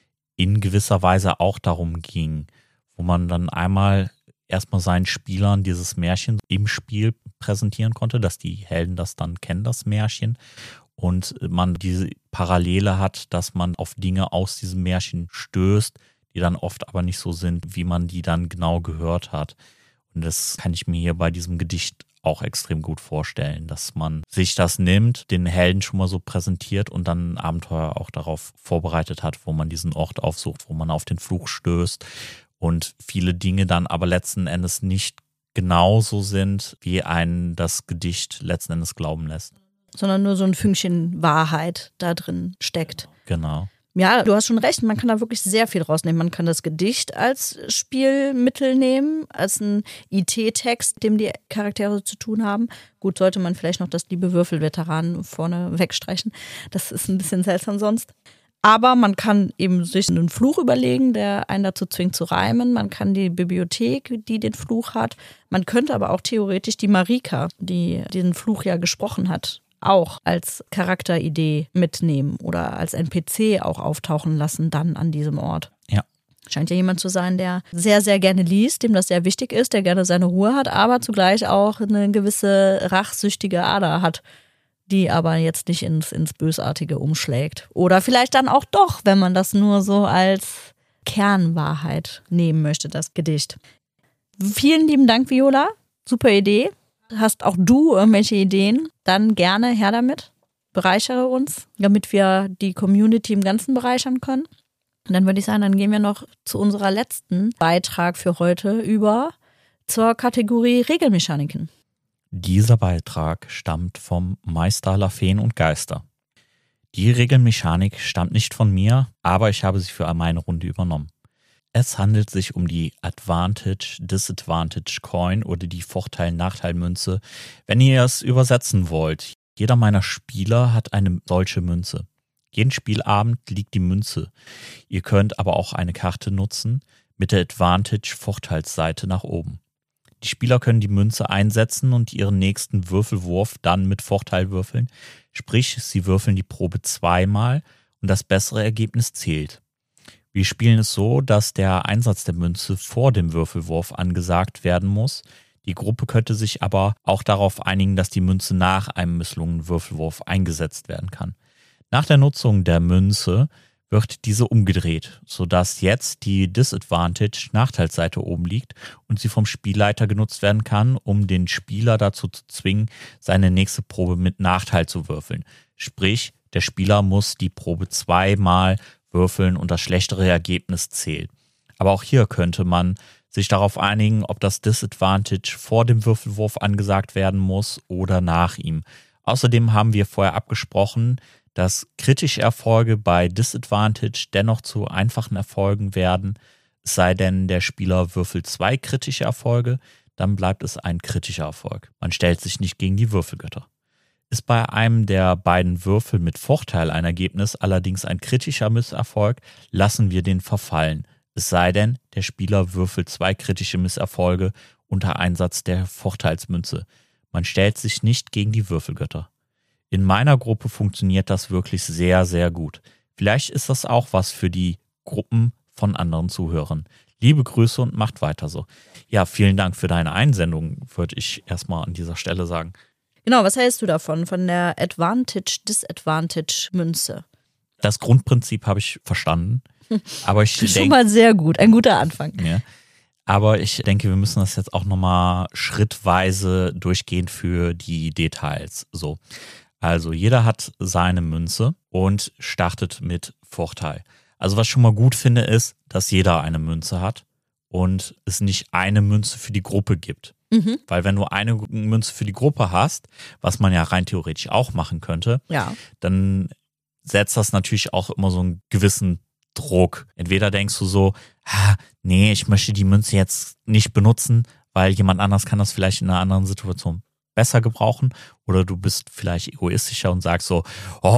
in gewisser Weise auch darum ging, wo man dann einmal erstmal seinen Spielern dieses Märchen im Spiel präsentieren konnte, dass die Helden das dann kennen, das Märchen. Und man diese Parallele hat, dass man auf Dinge aus diesem Märchen stößt, die dann oft aber nicht so sind, wie man die dann genau gehört hat. Und das kann ich mir hier bei diesem Gedicht auch extrem gut vorstellen, dass man sich das nimmt, den Helden schon mal so präsentiert und dann ein Abenteuer auch darauf vorbereitet hat, wo man diesen Ort aufsucht, wo man auf den Fluch stößt und viele Dinge dann aber letzten Endes nicht genauso sind, wie einen das Gedicht letzten Endes glauben lässt. Sondern nur so ein Fünkchen Wahrheit da drin steckt. Genau. Ja, du hast schon recht, man kann da wirklich sehr viel rausnehmen. Man kann das Gedicht als Spielmittel nehmen, als einen IT-Text, dem die Charaktere zu tun haben. Gut, sollte man vielleicht noch das liebe Würfelveteran vorne wegstreichen. Das ist ein bisschen seltsam sonst. Aber man kann eben sich einen Fluch überlegen, der einen dazu zwingt zu reimen. Man kann die Bibliothek, die den Fluch hat. Man könnte aber auch theoretisch die Marika, die diesen Fluch ja gesprochen hat, auch als Charakteridee mitnehmen oder als NPC auch auftauchen lassen dann an diesem Ort. Ja. Scheint ja jemand zu sein, der sehr, sehr gerne liest, dem das sehr wichtig ist, der gerne seine Ruhe hat, aber zugleich auch eine gewisse rachsüchtige Ader hat, die aber jetzt nicht ins Bösartige umschlägt. Oder vielleicht dann auch doch, wenn man das nur so als Kernwahrheit nehmen möchte, das Gedicht. Vielen lieben Dank, Viola. Super Idee. Hast auch du irgendwelche Ideen, dann gerne her damit. Bereichere uns, damit wir die Community im Ganzen bereichern können. Und dann würde ich sagen, dann gehen wir noch zu unserer letzten Beitrag für heute über zur Kategorie Regelmechaniken. Dieser Beitrag stammt vom Meister aller Feen und Geister. Die Regelmechanik stammt nicht von mir, aber ich habe sie für meine Runde übernommen. Es handelt sich um die Advantage-Disadvantage Coin oder die Vorteil-Nachteil-Münze, wenn ihr es übersetzen wollt. Jeder meiner Spieler hat eine solche Münze. Jeden Spielabend liegt die Münze. Ihr könnt aber auch eine Karte nutzen mit der Advantage-Vorteilsseite nach oben. Die Spieler können die Münze einsetzen und ihren nächsten Würfelwurf dann mit Vorteil würfeln. Sprich, sie würfeln die Probe zweimal und das bessere Ergebnis zählt. Wir spielen es so, dass der Einsatz der Münze vor dem Würfelwurf angesagt werden muss. Die Gruppe könnte sich aber auch darauf einigen, dass die Münze nach einem misslungenen Würfelwurf eingesetzt werden kann. Nach der Nutzung der Münze wird diese umgedreht, sodass jetzt die Disadvantage-Nachteilsseite oben liegt und sie vom Spielleiter genutzt werden kann, um den Spieler dazu zu zwingen, seine nächste Probe mit Nachteil zu würfeln. Sprich, der Spieler muss die Probe zweimal würfeln und das schlechtere Ergebnis zählt. Aber auch hier könnte man sich darauf einigen, ob das Disadvantage vor dem Würfelwurf angesagt werden muss oder nach ihm. Außerdem haben wir vorher abgesprochen, dass kritische Erfolge bei Disadvantage dennoch zu einfachen Erfolgen werden, es sei denn, der Spieler würfelt 2 kritische Erfolge, dann bleibt es ein kritischer Erfolg. Man stellt sich nicht gegen die Würfelgötter. Ist bei einem der beiden Würfel mit Vorteil ein Ergebnis allerdings ein kritischer Misserfolg, lassen wir den verfallen. Es sei denn, der Spieler würfelt 2 kritische Misserfolge unter Einsatz der Vorteilsmünze. Man stellt sich nicht gegen die Würfelgötter. In meiner Gruppe funktioniert das wirklich sehr, sehr gut. Vielleicht ist das auch was für die Gruppen von anderen Zuhörern. Liebe Grüße und macht weiter so. Ja, vielen Dank für deine Einsendung, würde ich erstmal an dieser Stelle sagen. Genau, was hältst du davon, von der Advantage-Disadvantage-Münze? Das Grundprinzip habe ich verstanden. Aber ich denke, schon mal sehr gut, ein guter Anfang. Ja, aber ich denke, wir müssen das jetzt auch nochmal schrittweise durchgehen für die Details. So. Also jeder hat seine Münze und startet mit Vorteil. Also was ich schon mal gut finde, ist, dass jeder eine Münze hat und es nicht eine Münze für die Gruppe gibt. Mhm. Weil wenn du eine Münze für die Gruppe hast, was man ja rein theoretisch auch machen könnte, ja, dann setzt das natürlich auch immer so einen gewissen Druck. Entweder denkst du so, nee, ich möchte die Münze jetzt nicht benutzen, weil jemand anders kann das vielleicht in einer anderen Situation besser gebrauchen, oder du bist vielleicht egoistischer und sagst so,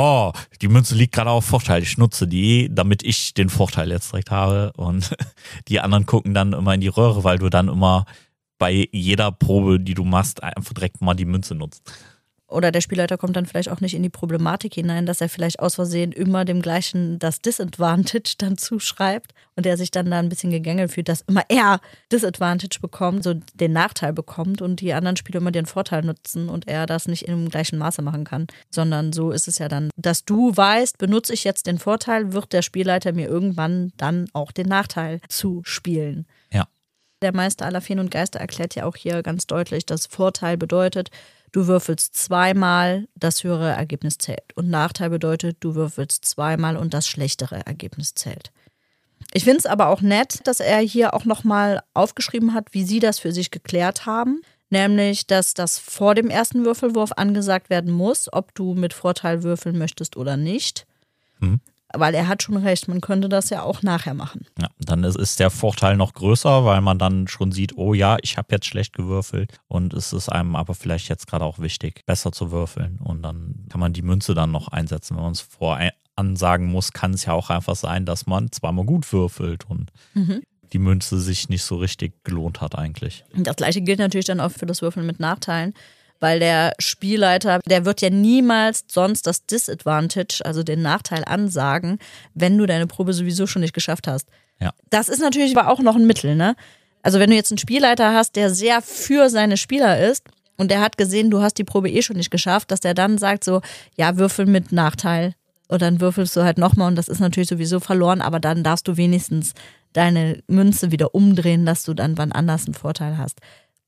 die Münze liegt gerade auf Vorteil, ich nutze die, damit ich den Vorteil jetzt direkt habe, und die anderen gucken dann immer in die Röhre, weil du dann immer bei jeder Probe, die du machst, einfach direkt mal die Münze nutzt. Oder der Spielleiter kommt dann vielleicht auch nicht in die Problematik hinein, dass er vielleicht aus Versehen immer dem gleichen das Disadvantage dann zuschreibt und der sich dann da ein bisschen gegängelt fühlt, dass immer er Disadvantage bekommt, so den Nachteil bekommt und die anderen Spieler immer den Vorteil nutzen und er das nicht im gleichen Maße machen kann. Sondern so ist es ja dann, dass du weißt, benutze ich jetzt den Vorteil, wird der Spielleiter mir irgendwann dann auch den Nachteil zuspielen. Ja. Der Meister aller Feen und Geister erklärt ja auch hier ganz deutlich, dass Vorteil bedeutet, du würfelst zweimal, das höhere Ergebnis zählt. Und Nachteil bedeutet, du würfelst zweimal und das schlechtere Ergebnis zählt. Ich finde es aber auch nett, dass er hier auch nochmal aufgeschrieben hat, wie sie das für sich geklärt haben. Nämlich, dass das vor dem ersten Würfelwurf angesagt werden muss, ob du mit Vorteil würfeln möchtest oder nicht. Weil er hat schon recht, man könnte das ja auch nachher machen. Ja, dann ist der Vorteil noch größer, weil man dann schon sieht, oh ja, ich habe jetzt schlecht gewürfelt, und es ist einem aber vielleicht jetzt gerade auch wichtig, besser zu würfeln, und dann kann man die Münze dann noch einsetzen. Wenn man es voransagen muss, kann es ja auch einfach sein, dass man zweimal gut würfelt und die Münze sich nicht so richtig gelohnt hat eigentlich. Das gleiche gilt natürlich dann auch für das Würfeln mit Nachteilen. Weil der Spielleiter, der wird ja niemals sonst das Disadvantage, also den Nachteil ansagen, wenn du deine Probe sowieso schon nicht geschafft hast. Ja. Das ist natürlich aber auch noch ein Mittel, ne? Also wenn du jetzt einen Spielleiter hast, der sehr für seine Spieler ist und der hat gesehen, du hast die Probe eh schon nicht geschafft, dass der dann sagt so, ja, würfel mit Nachteil. Und dann würfelst du halt nochmal und das ist natürlich sowieso verloren, aber dann darfst du wenigstens deine Münze wieder umdrehen, dass du dann wann anders einen Vorteil hast.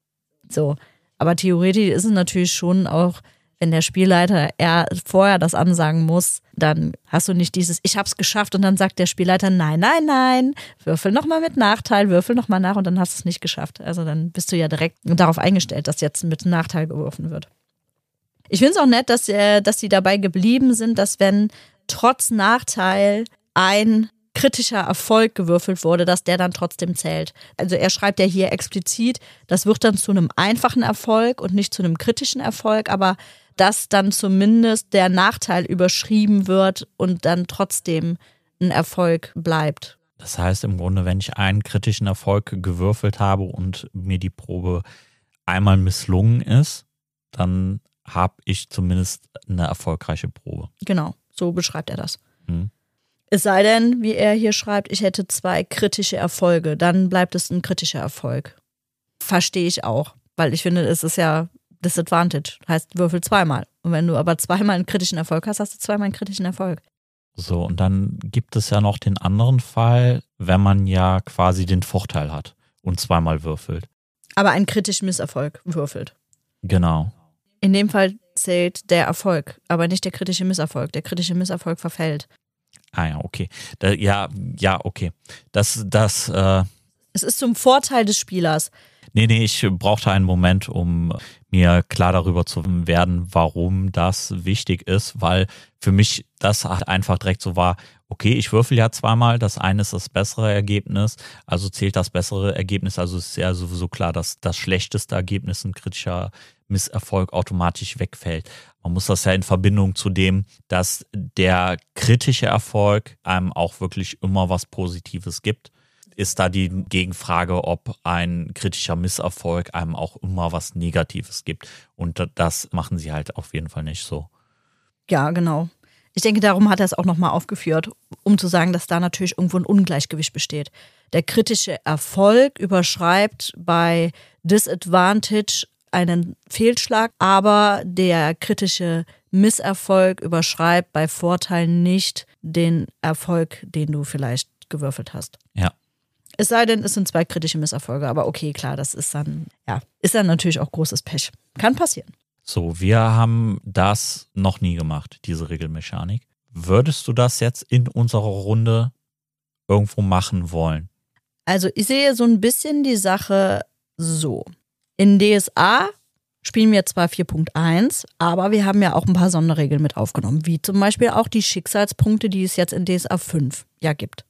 So. Aber theoretisch ist es natürlich schon auch, wenn der Spielleiter vorher das ansagen muss, dann hast du nicht dieses, ich hab's geschafft, und dann sagt der Spielleiter, nein, würfel nochmal mit Nachteil, würfel nochmal nach, und dann hast du es nicht geschafft. Also dann bist du ja direkt darauf eingestellt, dass jetzt mit Nachteil geworfen wird. Ich finde es auch nett, dass sie dabei geblieben sind, dass wenn trotz Nachteil ein kritischer Erfolg gewürfelt wurde, dass der dann trotzdem zählt. Also er schreibt ja hier explizit, das wird dann zu einem einfachen Erfolg und nicht zu einem kritischen Erfolg, aber dass dann zumindest der Nachteil überschrieben wird und dann trotzdem ein Erfolg bleibt. Das heißt im Grunde, wenn ich einen kritischen Erfolg gewürfelt habe und mir die Probe einmal misslungen ist, dann habe ich zumindest eine erfolgreiche Probe. Genau, so beschreibt er das. Es sei denn, wie er hier schreibt, ich hätte 2 kritische Erfolge, dann bleibt es ein kritischer Erfolg. Verstehe ich auch, weil ich finde, es ist ja Disadvantage, heißt würfel zweimal. Und wenn du aber zweimal einen kritischen Erfolg hast, hast du zweimal einen kritischen Erfolg. So, und dann gibt es ja noch den anderen Fall, wenn man ja quasi den Vorteil hat und zweimal würfelt. Aber einen kritischen Misserfolg würfelt. Genau. In dem Fall zählt der Erfolg, aber nicht der kritische Misserfolg. Der kritische Misserfolg verfällt. Ah ja, okay. Okay. Es ist zum Vorteil des Spielers. Nee, ich brauchte einen Moment, um mir klar darüber zu werden, warum das wichtig ist, weil für mich das halt einfach direkt so war, okay, ich würfel ja zweimal, das eine ist das bessere Ergebnis, also zählt das bessere Ergebnis, also ist ja sowieso klar, dass das schlechteste Ergebnis, ein kritischer Misserfolg, automatisch wegfällt. Man muss das ja in Verbindung zu dem, dass der kritische Erfolg einem auch wirklich immer was Positives gibt, ist da die Gegenfrage, ob ein kritischer Misserfolg einem auch immer was Negatives gibt. Und das machen sie halt auf jeden Fall nicht so. Ja, genau. Ich denke, darum hat er es auch nochmal aufgeführt, um zu sagen, dass da natürlich irgendwo ein Ungleichgewicht besteht. Der kritische Erfolg überschreibt bei Disadvantage einen Fehlschlag, aber der kritische Misserfolg überschreibt bei Vorteil nicht den Erfolg, den du vielleicht gewürfelt hast. Ja. Es sei denn, es sind 2 kritische Misserfolge, aber okay, klar, das ist dann natürlich auch großes Pech. Kann passieren. So, wir haben das noch nie gemacht, diese Regelmechanik. Würdest du das jetzt in unserer Runde irgendwo machen wollen? Also ich sehe so ein bisschen die Sache so. In DSA spielen wir zwar 4.1, aber wir haben ja auch ein paar Sonderregeln mit aufgenommen, wie zum Beispiel auch die Schicksalspunkte, die es jetzt in DSA 5 ja gibt.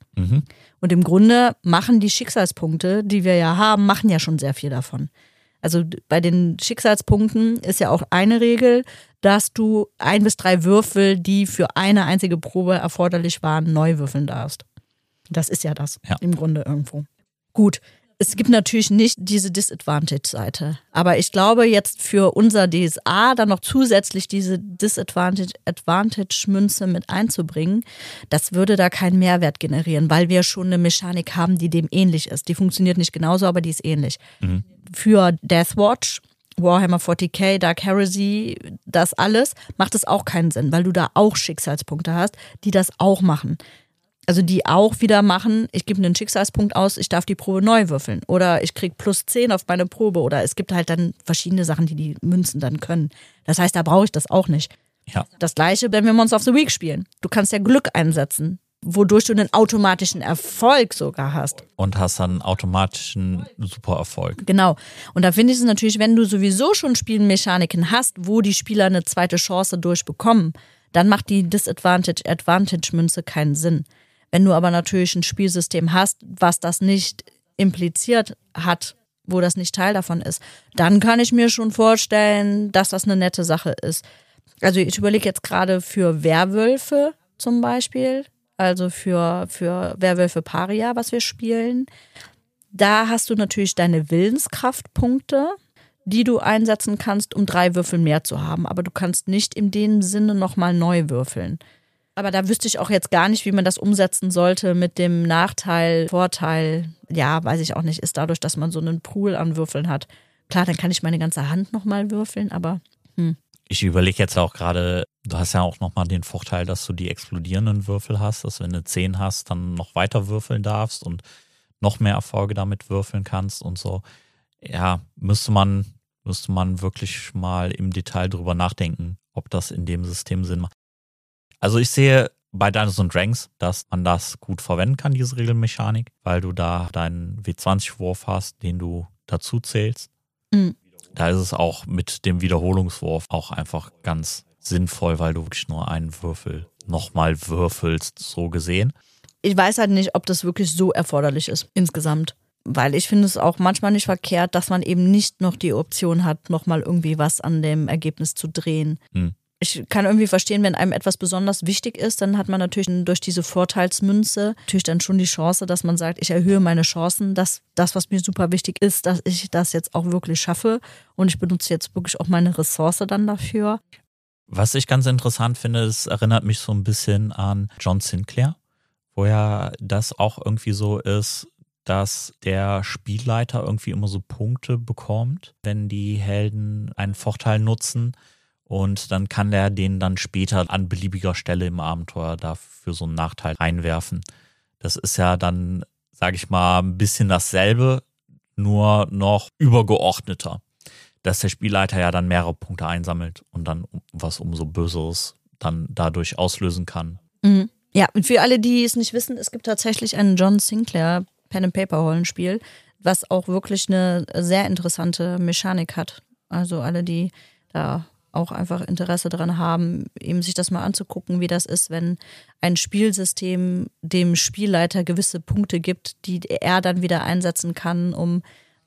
Mhm. Und im Grunde machen die Schicksalspunkte, die wir ja haben, machen ja schon sehr viel davon. Also bei den Schicksalspunkten ist ja auch eine Regel, dass du 1 bis 3 Würfel, die für eine einzige Probe erforderlich waren, neu würfeln darfst. Das ist ja das im Grunde irgendwo. Gut, es gibt natürlich nicht diese Disadvantage-Seite. Aber ich glaube, jetzt für unser DSA dann noch zusätzlich diese Disadvantage-Münze mit einzubringen, das würde da keinen Mehrwert generieren, weil wir schon eine Mechanik haben, die dem ähnlich ist. Die funktioniert nicht genauso, aber die ist ähnlich. Mhm. Für Deathwatch, Warhammer 40k, Dark Heresy, das alles, macht es auch keinen Sinn, weil du da auch Schicksalspunkte hast, die das auch machen. Also die auch wieder machen, ich gebe einen Schicksalspunkt aus, ich darf die Probe neu würfeln. Oder ich kriege +10 auf meine Probe. Oder es gibt halt dann verschiedene Sachen, die die Münzen dann können. Das heißt, da brauche ich das auch nicht. Ja. Das Gleiche, wenn wir Monster of the Week spielen. Du kannst ja Glück einsetzen, wodurch du einen automatischen Erfolg sogar hast. Und hast dann automatischen Supererfolg. Genau. Und da finde ich es natürlich, wenn du sowieso schon Spielmechaniken hast, wo die Spieler eine zweite Chance durchbekommen, dann macht die Disadvantage-Münze keinen Sinn. Wenn du aber natürlich ein Spielsystem hast, was das nicht impliziert hat, wo das nicht Teil davon ist, dann kann ich mir schon vorstellen, dass das eine nette Sache ist. Also ich überlege jetzt gerade für Werwölfe zum Beispiel, also für Werwölfe Paria, was wir spielen. Da hast du natürlich deine Willenskraftpunkte, die du einsetzen kannst, um 3 Würfel mehr zu haben. Aber du kannst nicht in dem Sinne nochmal neu würfeln. Aber da wüsste ich auch jetzt gar nicht, wie man das umsetzen sollte mit dem Nachteil, Vorteil, ja, weiß ich auch nicht, ist dadurch, dass man so einen Pool an Würfeln hat. Klar, dann kann ich meine ganze Hand nochmal würfeln, aber Ich überlege jetzt auch gerade, du hast ja auch nochmal den Vorteil, dass du die explodierenden Würfel hast, dass wenn du 10 hast, dann noch weiter würfeln darfst und noch mehr Erfolge damit würfeln kannst und so. Ja, müsste man wirklich mal im Detail drüber nachdenken, ob das in dem System Sinn macht. Also ich sehe bei Dungeons & Dragons, dass man das gut verwenden kann, diese Regelmechanik, weil du da deinen W20-Wurf hast, den du dazu zählst. Mhm. Da ist es auch mit dem Wiederholungswurf auch einfach ganz sinnvoll, weil du wirklich nur einen Würfel nochmal würfelst, so gesehen. Ich weiß halt nicht, ob das wirklich so erforderlich ist insgesamt. Weil ich finde es auch manchmal nicht verkehrt, dass man eben nicht noch die Option hat, nochmal irgendwie was an dem Ergebnis zu drehen. Ich kann irgendwie verstehen, wenn einem etwas besonders wichtig ist, dann hat man natürlich durch diese Vorteilsmünze natürlich dann schon die Chance, dass man sagt, ich erhöhe meine Chancen, dass das, was mir super wichtig ist, dass ich das jetzt auch wirklich schaffe und ich benutze jetzt wirklich auch meine Ressource dann dafür. Was ich ganz interessant finde, es erinnert mich so ein bisschen an John Sinclair, wo ja das auch irgendwie so ist, dass der Spielleiter irgendwie immer so Punkte bekommt, wenn die Helden einen Vorteil nutzen. Und dann kann der den dann später an beliebiger Stelle im Abenteuer dafür so einen Nachteil reinwerfen. Das ist ja dann, sage ich mal, ein bisschen dasselbe, nur noch übergeordneter. Dass der Spielleiter ja dann mehrere Punkte einsammelt und dann was umso Böseres dann dadurch auslösen kann. Mhm. Ja, und für alle, die es nicht wissen, es gibt tatsächlich ein John Sinclair Pen-and-Paper-Rollenspiel, was auch wirklich eine sehr interessante Mechanik hat. Also alle, die da auch einfach Interesse daran haben, eben sich das mal anzugucken, wie das ist, wenn ein Spielsystem dem Spielleiter gewisse Punkte gibt, die er dann wieder einsetzen kann, um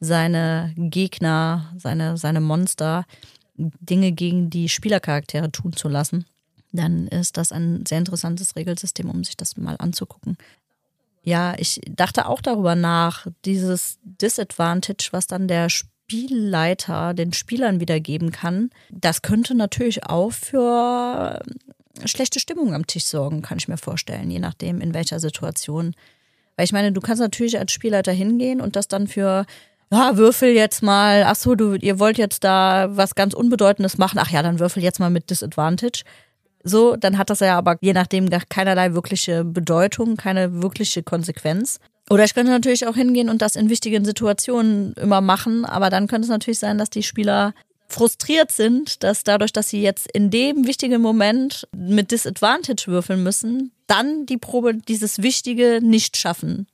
seine Gegner, seine Monster, Dinge gegen die Spielercharaktere tun zu lassen. Dann ist das ein sehr interessantes Regelsystem, um sich das mal anzugucken. Ja, ich dachte auch darüber nach, dieses Disadvantage, was dann der Spielleiter den Spielern wiedergeben kann, das könnte natürlich auch für schlechte Stimmung am Tisch sorgen, kann ich mir vorstellen, je nachdem in welcher Situation. Weil ich meine, du kannst natürlich als Spielleiter hingehen und das dann für, ja, würfel jetzt mal, ach so, ihr wollt jetzt da was ganz Unbedeutendes machen, ach ja, dann würfel jetzt mal mit Disadvantage. So, dann hat das ja aber je nachdem keinerlei wirkliche Bedeutung, keine wirkliche Konsequenz. Oder ich könnte natürlich auch hingehen und das in wichtigen Situationen immer machen, aber dann könnte es natürlich sein, dass die Spieler frustriert sind, dass dadurch, dass sie jetzt in dem wichtigen Moment mit Disadvantage würfeln müssen, dann die Probe dieses Wichtige nicht schaffen.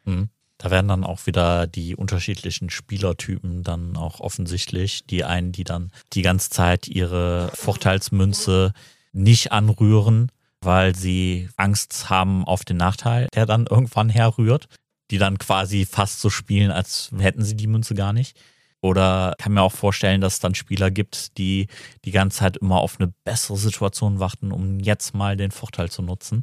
Da werden dann auch wieder die unterschiedlichen Spielertypen dann auch offensichtlich. Die einen, die dann die ganze Zeit ihre Vorteilsmünze nicht anrühren, weil sie Angst haben auf den Nachteil, der dann irgendwann herrührt, die dann quasi fast so spielen, als hätten sie die Münze gar nicht. Oder kann mir auch vorstellen, dass es dann Spieler gibt, die die ganze Zeit immer auf eine bessere Situation warten, um jetzt mal den Vorteil zu nutzen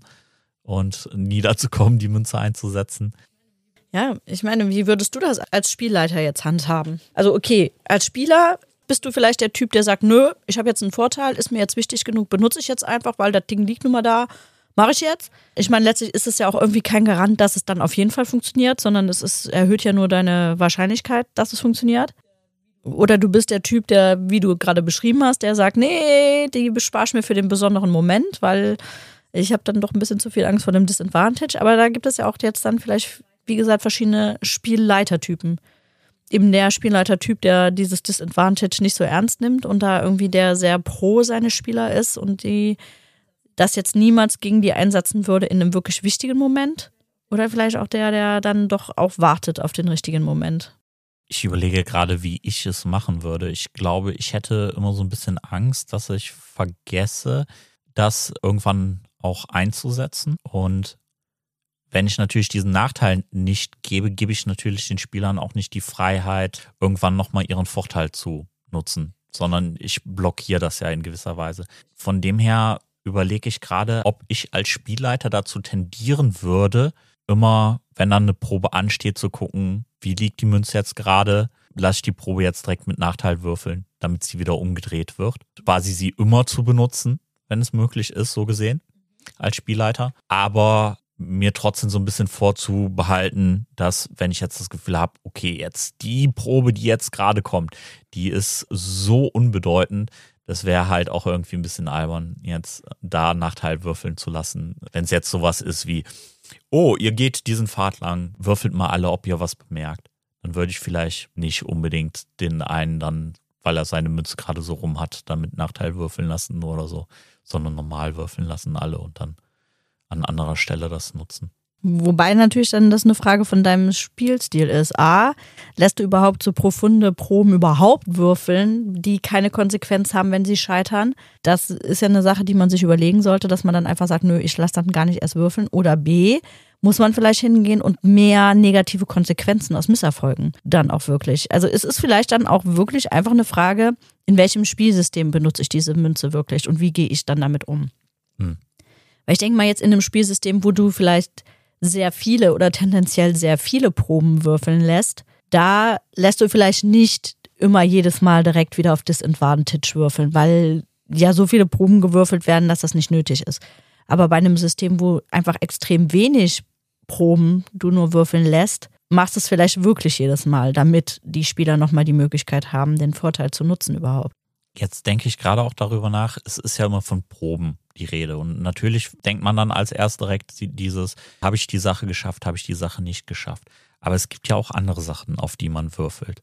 und nie dazu kommen, die Münze einzusetzen. Ja, ich meine, wie würdest du das als Spielleiter jetzt handhaben? Also okay, als Spieler bist du vielleicht der Typ, der sagt, nö, ich habe jetzt einen Vorteil, ist mir jetzt wichtig genug, benutze ich jetzt einfach, weil das Ding liegt nun mal da, mache ich jetzt. Ich meine, letztlich ist es ja auch irgendwie kein Garant, dass es dann auf jeden Fall funktioniert, sondern erhöht ja nur deine Wahrscheinlichkeit, dass es funktioniert. Oder du bist der Typ, der, wie du gerade beschrieben hast, der sagt, nee, die bespare ich mir für den besonderen Moment, weil ich habe dann doch ein bisschen zu viel Angst vor dem Disadvantage. Aber da gibt es ja auch jetzt dann vielleicht, wie gesagt, verschiedene Spielleitertypen. Eben der Spielleitertyp, der dieses Disadvantage nicht so ernst nimmt und da irgendwie der sehr pro seine Spieler ist und die das jetzt niemals gegen die einsetzen würde in einem wirklich wichtigen Moment. Oder vielleicht auch der dann doch auch wartet auf den richtigen Moment. Ich überlege gerade, wie ich es machen würde. Ich glaube, ich hätte immer so ein bisschen Angst, dass ich vergesse, das irgendwann auch einzusetzen. Und wenn ich natürlich diesen Nachteil nicht gebe, gebe ich natürlich den Spielern auch nicht die Freiheit, irgendwann nochmal ihren Vorteil zu nutzen, sondern ich blockiere das ja in gewisser Weise. Von dem her überlege ich gerade, ob ich als Spielleiter dazu tendieren würde, immer, wenn dann eine Probe ansteht, zu gucken, wie liegt die Münze jetzt gerade, lasse ich die Probe jetzt direkt mit Nachteil würfeln, damit sie wieder umgedreht wird. Quasi sie immer zu benutzen, wenn es möglich ist, so gesehen, als Spielleiter. Aber mir trotzdem so ein bisschen vorzubehalten, dass, wenn ich jetzt das Gefühl habe, okay, jetzt die Probe, die jetzt gerade kommt, die ist so unbedeutend, das wäre halt auch irgendwie ein bisschen albern, jetzt da Nachteil würfeln zu lassen. Wenn es jetzt sowas ist wie, oh, ihr geht diesen Pfad lang, würfelt mal alle, ob ihr was bemerkt. Dann würde ich vielleicht nicht unbedingt den einen dann, weil er seine Münze gerade so rum hat, dann mit Nachteil würfeln lassen oder so, sondern normal würfeln lassen alle und dann an anderer Stelle das nutzen. Wobei natürlich dann das eine Frage von deinem Spielstil ist. A, lässt du überhaupt so profunde Proben überhaupt würfeln, die keine Konsequenz haben, wenn sie scheitern? Das ist ja eine Sache, die man sich überlegen sollte, dass man dann einfach sagt, nö, ich lasse dann gar nicht erst würfeln. Oder B, muss man vielleicht hingehen und mehr negative Konsequenzen aus Misserfolgen dann auch wirklich. Also es ist vielleicht dann auch wirklich einfach eine Frage, in welchem Spielsystem benutze ich diese Münze wirklich und wie gehe ich dann damit um? Weil ich denke mal jetzt in einem Spielsystem, wo du vielleicht sehr viele oder tendenziell sehr viele Proben würfeln lässt, da lässt du vielleicht nicht immer jedes Mal direkt wieder auf Disadvantage würfeln, weil ja so viele Proben gewürfelt werden, dass das nicht nötig ist. Aber bei einem System, wo einfach extrem wenig Proben du nur würfeln lässt, machst du es vielleicht wirklich jedes Mal, damit die Spieler nochmal die Möglichkeit haben, den Vorteil zu nutzen überhaupt. Jetzt denke ich gerade auch darüber nach, es ist ja immer von Proben die Rede. Und natürlich denkt man dann als erst direkt dieses, habe ich die Sache geschafft, habe ich die Sache nicht geschafft. Aber es gibt ja auch andere Sachen, auf die man würfelt.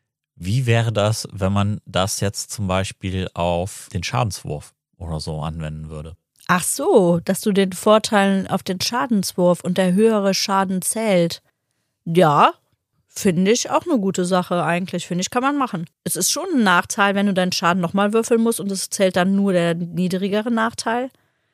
Wie wäre das, wenn man das jetzt zum Beispiel auf den Schadenswurf oder so anwenden würde? Ach so, dass du den Vorteil auf den Schadenswurf und der höhere Schaden zählt. Ja, finde ich auch eine gute Sache eigentlich. Finde ich, kann man machen. Es ist schon ein Nachteil, wenn du deinen Schaden nochmal würfeln musst und es zählt dann nur der niedrigere Nachteil.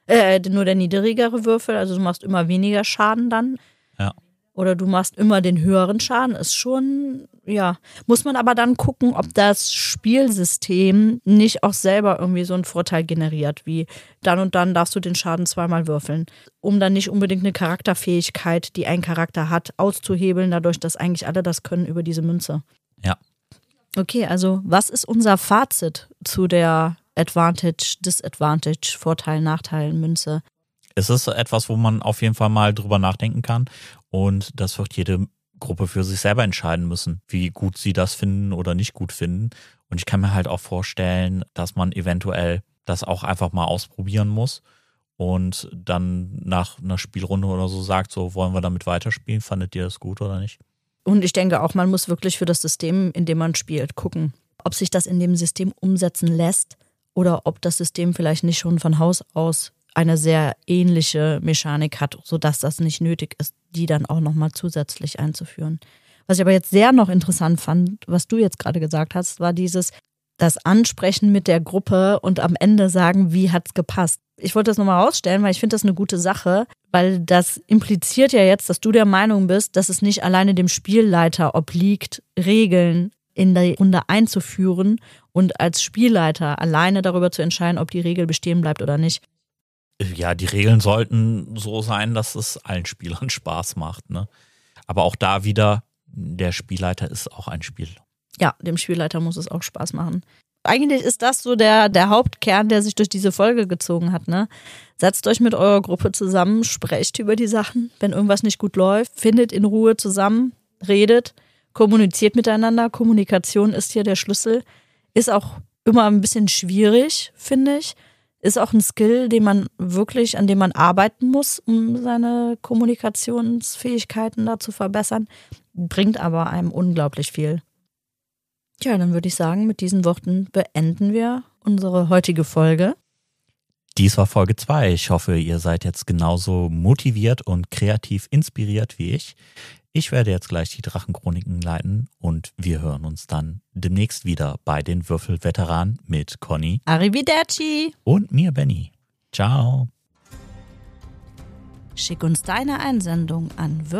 Nur der niedrigere Würfel. Also du machst immer weniger Schaden dann. Ja. Oder du machst immer den höheren Schaden. Ist schon, ja. Muss man aber dann gucken, ob das Spielsystem nicht auch selber irgendwie so einen Vorteil generiert, wie dann und dann darfst du den Schaden zweimal würfeln, um dann nicht unbedingt eine Charakterfähigkeit, die ein Charakter hat, auszuhebeln, dadurch, dass eigentlich alle das können über diese Münze. Ja. Okay, also was ist unser Fazit zu der Advantage, Disadvantage, Vorteil, Nachteil, Münze? Es ist etwas, wo man auf jeden Fall mal drüber nachdenken kann. Und das wird jede Gruppe für sich selber entscheiden müssen, wie gut sie das finden oder nicht gut finden. Und ich kann mir halt auch vorstellen, dass man eventuell das auch einfach mal ausprobieren muss und dann nach einer Spielrunde oder so sagt, so wollen wir damit weiterspielen, fandet ihr das gut oder nicht? Und ich denke auch, man muss wirklich für das System, in dem man spielt, gucken, ob sich das in dem System umsetzen lässt oder ob das System vielleicht nicht schon von Haus aus eine sehr ähnliche Mechanik hat, sodass das nicht nötig ist, die dann auch nochmal zusätzlich einzuführen. Was ich aber jetzt sehr noch interessant fand, was du jetzt gerade gesagt hast, war dieses, das Ansprechen mit der Gruppe und am Ende sagen, wie hat's gepasst. Ich wollte das nochmal rausstellen, weil ich finde das eine gute Sache, weil das impliziert ja jetzt, dass du der Meinung bist, dass es nicht alleine dem Spielleiter obliegt, Regeln in der Runde einzuführen und als Spielleiter alleine darüber zu entscheiden, ob die Regel bestehen bleibt oder nicht. Ja, die Regeln sollten so sein, dass es allen Spielern Spaß macht, ne? Aber auch da wieder, der Spielleiter ist auch ein Spiel. Ja, dem Spielleiter muss es auch Spaß machen. Eigentlich ist das so der Hauptkern, der sich durch diese Folge gezogen hat, ne? Setzt euch mit eurer Gruppe zusammen, sprecht über die Sachen. Wenn irgendwas nicht gut läuft, findet in Ruhe zusammen, redet, kommuniziert miteinander. Kommunikation ist hier der Schlüssel. Ist auch immer ein bisschen schwierig, finde ich. Ist auch ein Skill, an dem man arbeiten muss, um seine Kommunikationsfähigkeiten da zu verbessern. Bringt aber einem unglaublich viel. Tja, dann würde ich sagen, mit diesen Worten beenden wir unsere heutige Folge. Dies war Folge 2. Ich hoffe, ihr seid jetzt genauso motiviert und kreativ inspiriert wie ich. Ich werde jetzt gleich die Drachenchroniken leiten und wir hören uns dann demnächst wieder bei den Würfelveteranen mit Conny, Arrivederci und mir, Benny. Ciao. Schick uns deine Einsendung an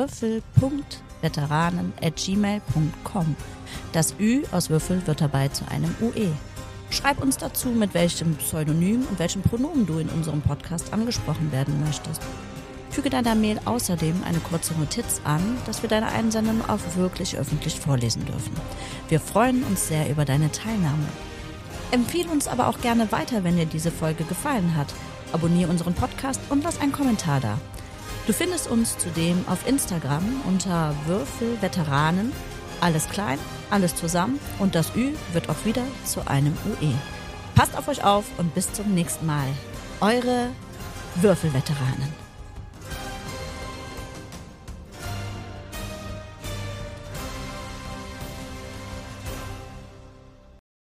würfel.veteranen@gmail.com. Das Ü aus Würfel wird dabei zu einem UE. Schreib uns dazu, mit welchem Pseudonym und welchem Pronomen du in unserem Podcast angesprochen werden möchtest. Füge deiner Mail außerdem eine kurze Notiz an, dass wir deine Einsendung auch wirklich öffentlich vorlesen dürfen. Wir freuen uns sehr über deine Teilnahme. Empfehle uns aber auch gerne weiter, wenn dir diese Folge gefallen hat. Abonniere unseren Podcast und lass einen Kommentar da. Du findest uns zudem auf Instagram unter Würfelveteranen. Alles klein, alles zusammen und das Ü wird auch wieder zu einem UE. Passt auf euch auf und bis zum nächsten Mal. Eure Würfelveteranen.